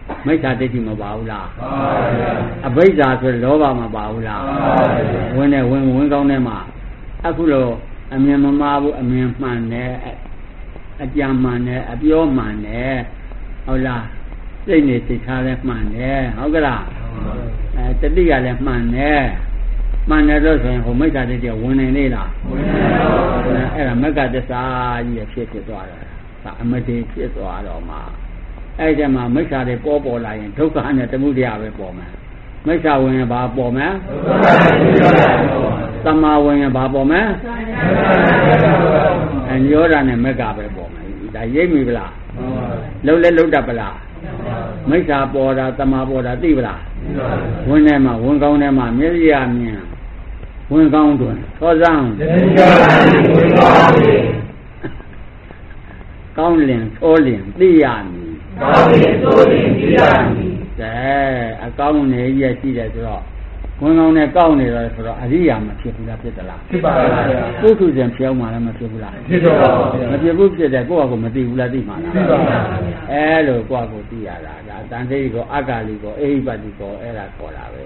မိစ္ဆာဒိဋ္ဌိမပါဘူးလားအဘိဓါဆိုလောဘမပါဘူးလားဝင်နေဝင်ကောင်းထဲမှာအခုတော့အမြင်မမှားဘူးအမြင်မှန်တယ်အကြံမှန်တယ်အပြောမှန်တယ်ဟုတ်လားစိတ်နေစိတ်ထားလည်းမှန်တယ်ဟုတ်ကလားတတိကလည်းမှန်တယ်မှန်တယ်လို့ဆိုရင်ဟိုမိစ္ဆာဒိဋ္ဌိဝင်နေလေလားဝင်နေပါဘူးအဲ့ဒါမက္ကတစ္ဆာကြီးဖြစ်သွားတယ်ဒါအမတေဖြစ်သွားတော့မှအဲ့ဒီမှာမိစ္ဆာတွေပေါ်လာရင်ဒုက္ခနဲ့သမုဒယပဲပေါ်မယ်မိစ္ဆာဝင်ရင်ဘာပေါ်မယ်သမ္မာဝင်ရင်ဘာပေါ်မယ်ညောဒနဲ့မက္ကပဲပေါ်မယ်ဒါရိပ်မိဗလားလုံးလဲလုံးတတ်ပလားမိစ္ဆာပေါ်တာသမ္မာပေါ်တာသိပလားဝင်ထဲမှာဝင်ကောင်းထဲမှာမျက်စိရမြင်ဝင်ကောင်းတွင်သောစံကောင်းလင်သောလင်သိရမည်ကောင်းလင်သောလင်သိရမည်အကောင်းနေရရှိတယ်ဆိုတော့ဝင်ကောင်းနဲ့ကောင်းနေတော့ဆိုတော့အရိယာမဖြစ်ဘူးလားဖြစ်သလားဖြစ်ပါပါဗျာပုထုဇဉ်ဖြောင်းမှလည်းမဖြစ်ဘူးလားဖြစ်တော့ပါဗျာမဖြစ်ဘူးဖြစ်တယ်ကိုယ့်ဟာကိုမသိဘူးလားသိမှလားဖြစ်ပါပါအဲလိုကိုယ့်ဟာကိုသိရတာဒါတန်သိကိုအဂါလိကိုအိဟိပတိကိုအဲ့ဒါခေါ်တာပဲ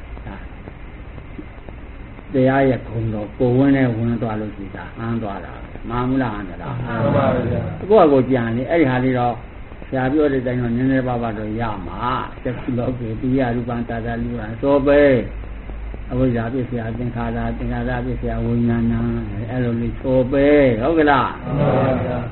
တရားရဲ့ခုံတော့ကိုဝင်းနဲ့ဝင်သွားလို့ရှိတာဟန်းသွားတာမမလားဟန်းတာမှန်ပါဗျာကိုယ့်ဟာကိုကြံနေအဲ့ဒီဟာလေးတော့ဆရာပြောတဲ့တိုင်းတော့နည်းနည်းပါးပါးတော့ရမှာသက်ခုလောကေပိယရူပံတာတာလူရံသောပဲအဝိဇ္ဇာပြည့်စရာသင်္ခါရပြည့်စရာဝိညာဏအဲ့လိုလေးသောပဲဟုတ်ကလားမှန်ပါဗျာ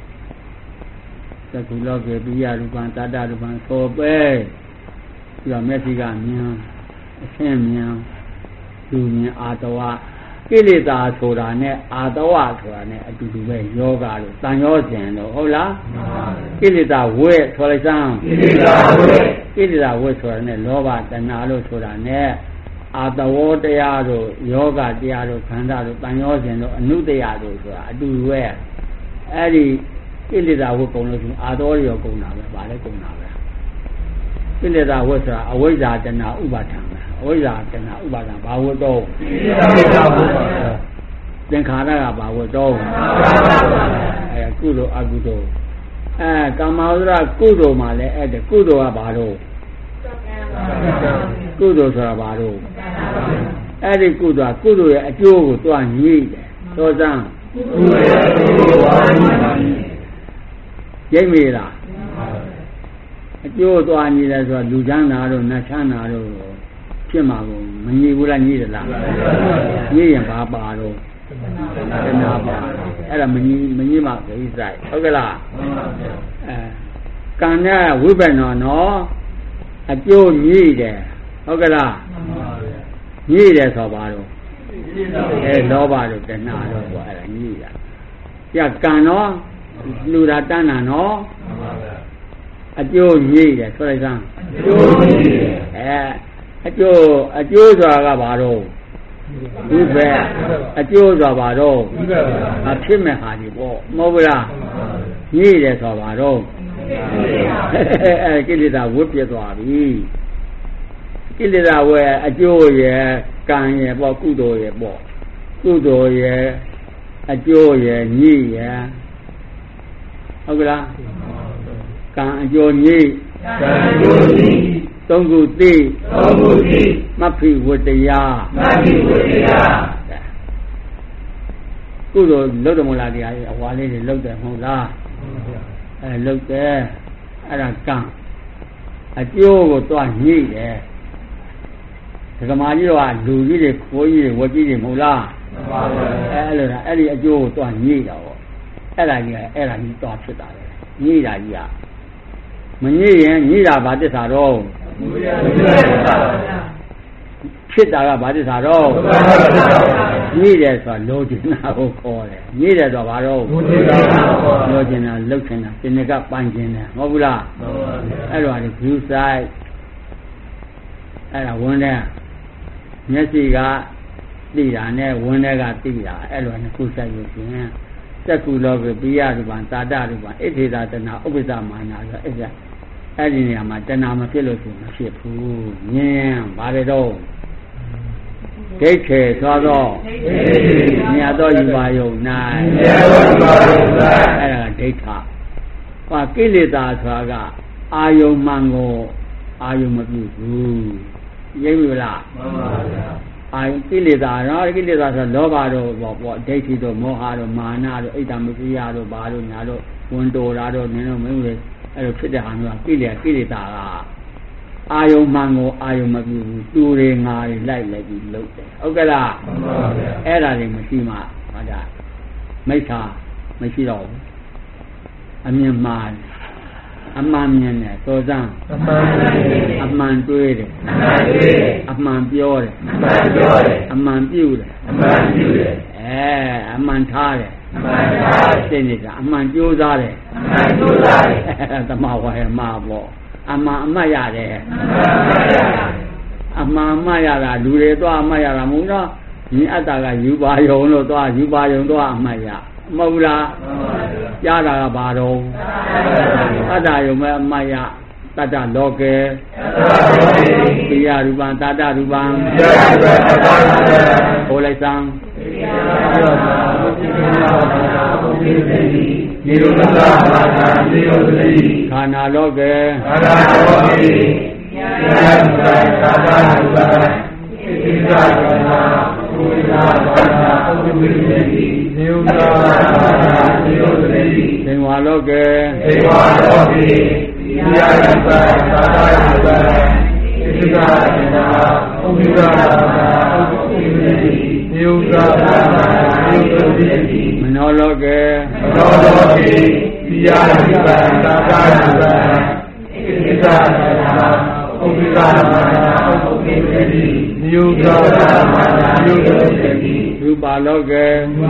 သက်ခုလောကေပိယရူပံတာတာရူပံသောပဲပြီးတော့မျက်စိကမြင်အရှင်းမြင်လူမြင်အာတဝကိလေသာဆိုတာနဲ့အာတဝဆိုတာနဲ့အတူတူပဲယောဂလို့တန်ရောစဉ်လို့ဟုတ်လားကိလေသာဝဲဆိုလိုက်စမ်းကိလေသာဝဲဆိုတာနဲ့လောဘတဏှာလို့ဆိုတာနဲ့အာတဝတရားတို့ယောဂတရားတို့ခန္ဓာတို့တန်ရောစဉ်တို့အနုတရားတို့ဆိုတာအတူတူပဲအဲ့ဒီကိလေသာဝဲကုန်လို့ရှိရင်အာတဝရောကုန်တာပဲဗာလဲကုန်တာပဲကိလေသာဝဲဆိုတာအဝိဇ္ဇာတဏှာဥပါဒံအဝိဇ္ဇာတဏှာဥပါဒံဘာဝတ္တောသင်္ခါရကဘာဝတ္တောကုသိုလ်အကုသိုလ်ကာမဝဇ္ဇကုသိုလ်မှာလည်းအဲ့ဒါကုသိုလ်ကဘာလို့ကုသိုလ်ဆိုတာဘာလို့အဲ့ဒီကုသိုလ်ရဲ့အကျိုးကိုတွားညှိတယ်သောစံကုသိုလ်ရဲ့အကျိုးကိုတွားညှိရိပ်မိလားအကျိုးတွားညှိတယ်ဆိုတာလူချမ်းသာတို့နတ်ချမ်းသာတို့ဖြစ်မှာကိုမညှိဘူးလားညှိတယ်လားညှိရင်ဘာပါတော့တဏှာပါအဲ့ဒါမညှိမှဂိစိုက်ဟုတ်ကလားကံနဲ့ဝိပ္ပန္နောနော်အကျိုးညှိတယ်ဟုတ်ကလားညှိတယ်ဆိုပါတော့လောဘတို့တဏှာတို့ဆိုအဲ့ဒါညှိတာပြကံနော်လူတာတဏ္ဍာနော်အကျိုးညှိတယ်ဆိုလိုက်စမ်းအကျိုးညှိတယ်အကျိုးဆိုတာကဘာတော့ဝိပ္ပအကျိုးဆိုတာဘာတော့အဖြစ်မဲ့ဟာဒီပေါ့မဟုတ်ဘူးလားညှိတယ်ဆိုတာဘာတော့ကိလေသာဝတ်ပြသွားပြီကိလေသာဝဲအကျိုးရယ်ကံရယ်ပေါ့ကုသိုလ်ရယ်ပေါ့ကုသိုလ်ရယ်အကျိုးရယ်ညှိရယ်ဟုတ်ကလားကံအကျိုးညှိသုံးခုသိမဖ္ဖိဝတ္တရားကုသိုလ်လုပ်တယ်မဟုတ်လားတရားအဝါလေးတွေလုပ်တယ်မဟုတ်လားလုပ်တယ်အဲ့ဒါကံအကျိုးကိုတွားညှိတယ်ဒကမာကြီးတော့လူကြီးတွေခိုးကြီးတွေဝတ်ကြီးတွေမဟုတ်လားအဲ့လိုလားအဲ့ဒီအကျိုးကိုတွားညှိတာပေါ့အဲ့ဒါကြီးတွားဖြစ်တာလေညှိတာကြီးကမညှိရင်ညှိတာဘာတစ္ဆာတော့ဖြစ်တာကဘာတစ္ဆာတော့ညှိတယ်ဆိုတာလိုချင်တာကိုခေါ်တယ်ညှိတယ်ဆိုတာဘာတော့လိုချင်တာလှုပ်ချင်တာစိတ်ကပန်းချင်တယ်မဟုတ်ဘူးလားအဲ့လိုဟာဒီ view side အဲ့ဒါဝင်တဲ့မျက်စိကသိတာနဲ့ဝင်တဲ့ကသိတာအဲ့လိုနှစ်ခုဆိုင်လို့ရှင်သက္ကုလောကပိယရူပံသာတရူပံဣဋ္ဌိတာတဏဥပ္ပစ္စမာနာဆိုအဲ့ဒီနေရာမှာတဏမဖြစ်လို့ဆိုမဖြစ်ဘူးညင်ဘာတွေတော့ဒိဋ္ဌေသောသောမြတ်သောယူပါယုံ၌အဲ့ဒါဒိဋ္ဌဟာကိလေသာဆိုတာကအာယုံမှန်ကိုအာယုံမပြုဘူးရိပ်ပြီလားမှန်ပါဗျာအာယုံကိလေသာတော့ကိလေသာဆိုလောဘတို့ပေါ့ဒိဋ္ဌိတို့မောဟတို့မာနတို့အိတ်တမကိယတို့ဘာတို့ညာတို့ဝန်တော်တာတို့နင်းတို့မင်းတို့အဲ့လိုဖြစ်တဲ့ဟာမျိုးကိလေသာကအာယုံမှန်ကိုအာယုံမပြုဘူးသူတွေငါတွေလိုက်လိုက်ပြီးလုပ်တယ်ဟုတ်ကဲ့လားမှန်ပါဗျာအဲ့ဒါတွေမရှိမှဟာဒါမိစ္ဆာမရှိတော့ဘူးအမြင်မှားအမှန်မြင်တယ်သောစံအမှန်တွေးတယ်အမှန်ပြောတယ်အမှန်ပြုတယ်အမှန်ထားတယ်သိနေတာအမှန်ကြိုးစားတယ်သမဝါယမပေါ့အမှန်အမှတ်ရတယ်အမှန်အမှတ်ရတာလူတွေတော့အမှတ်ရတာမဟုတ်တော့ညီအတ္တကယူပါယုံလို့တော့ယူပါယုံတော့အမှတ်ရမဟုတ်လားရတာကဘာတော့တတ္တယုံမဲ့အမှတ်ရတတ္တလောကေပိယရူပံတတ္တရူပံဟောလိုက်စမ်းနိရောဓမာနာနိရောဓတိခန္ဓာလောကေယယသတ္တရူပံဣတိကာနာဘုရားဘာသာပုရိသေတိနိရောဓနိရောဓတိသေဝလောကေယယသတ္တရူပံဣတိကာနာဘုရားဘာသာပုရိသေတိနိရောဓနိရောဓတိမနောလောကေပိယရူပံသာသာရူပံဣတိကာနာဘုရားဘာသာပုရိသေတိနိရောဓနိရောဓတိရူပလောကေ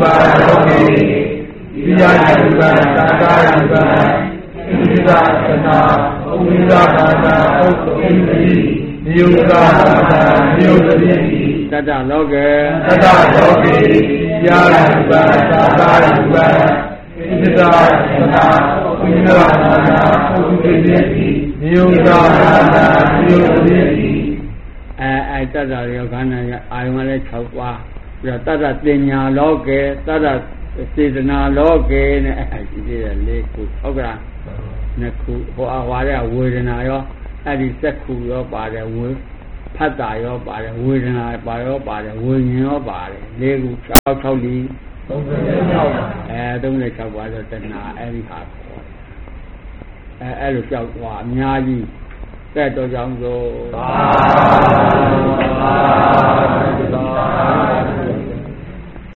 ပိယရူပံသာသာရူပံဣတိကာနာဘုရားဘာသာပုရိသေတိနိရောဓနိရောဓတိတတ္တလောကေပိယရူပံသာသာရူပံဣတိကာနာဘုရားဘာသာပုရိသေတိနိရောဓနိရောဓတိတတ္တရောခန္ဓာအာယုံလည်း6ပါးပြီးတော့တတ္တပညာလောကေတတ္တစေတနာလောကေနဲ့အဲဒီ4ခုဟုတ်ကဲ့နှစ်ခုဟိုအဝါရဝေဒနာရောအဲ့ဒီစက်ခုရောပါတယ်ဝေဖတ်တာရောပါတယ်ဝေဒနာပါရောပါတယ်ဝိညာဉ်ရောပါတယ်4ခု6 36 36ပါဆိုတဏှာအဲ့ဒီဟာအဲ့လိုကြောက်သွားအများကြီးတဲ့တော်ကြောင့်ဆို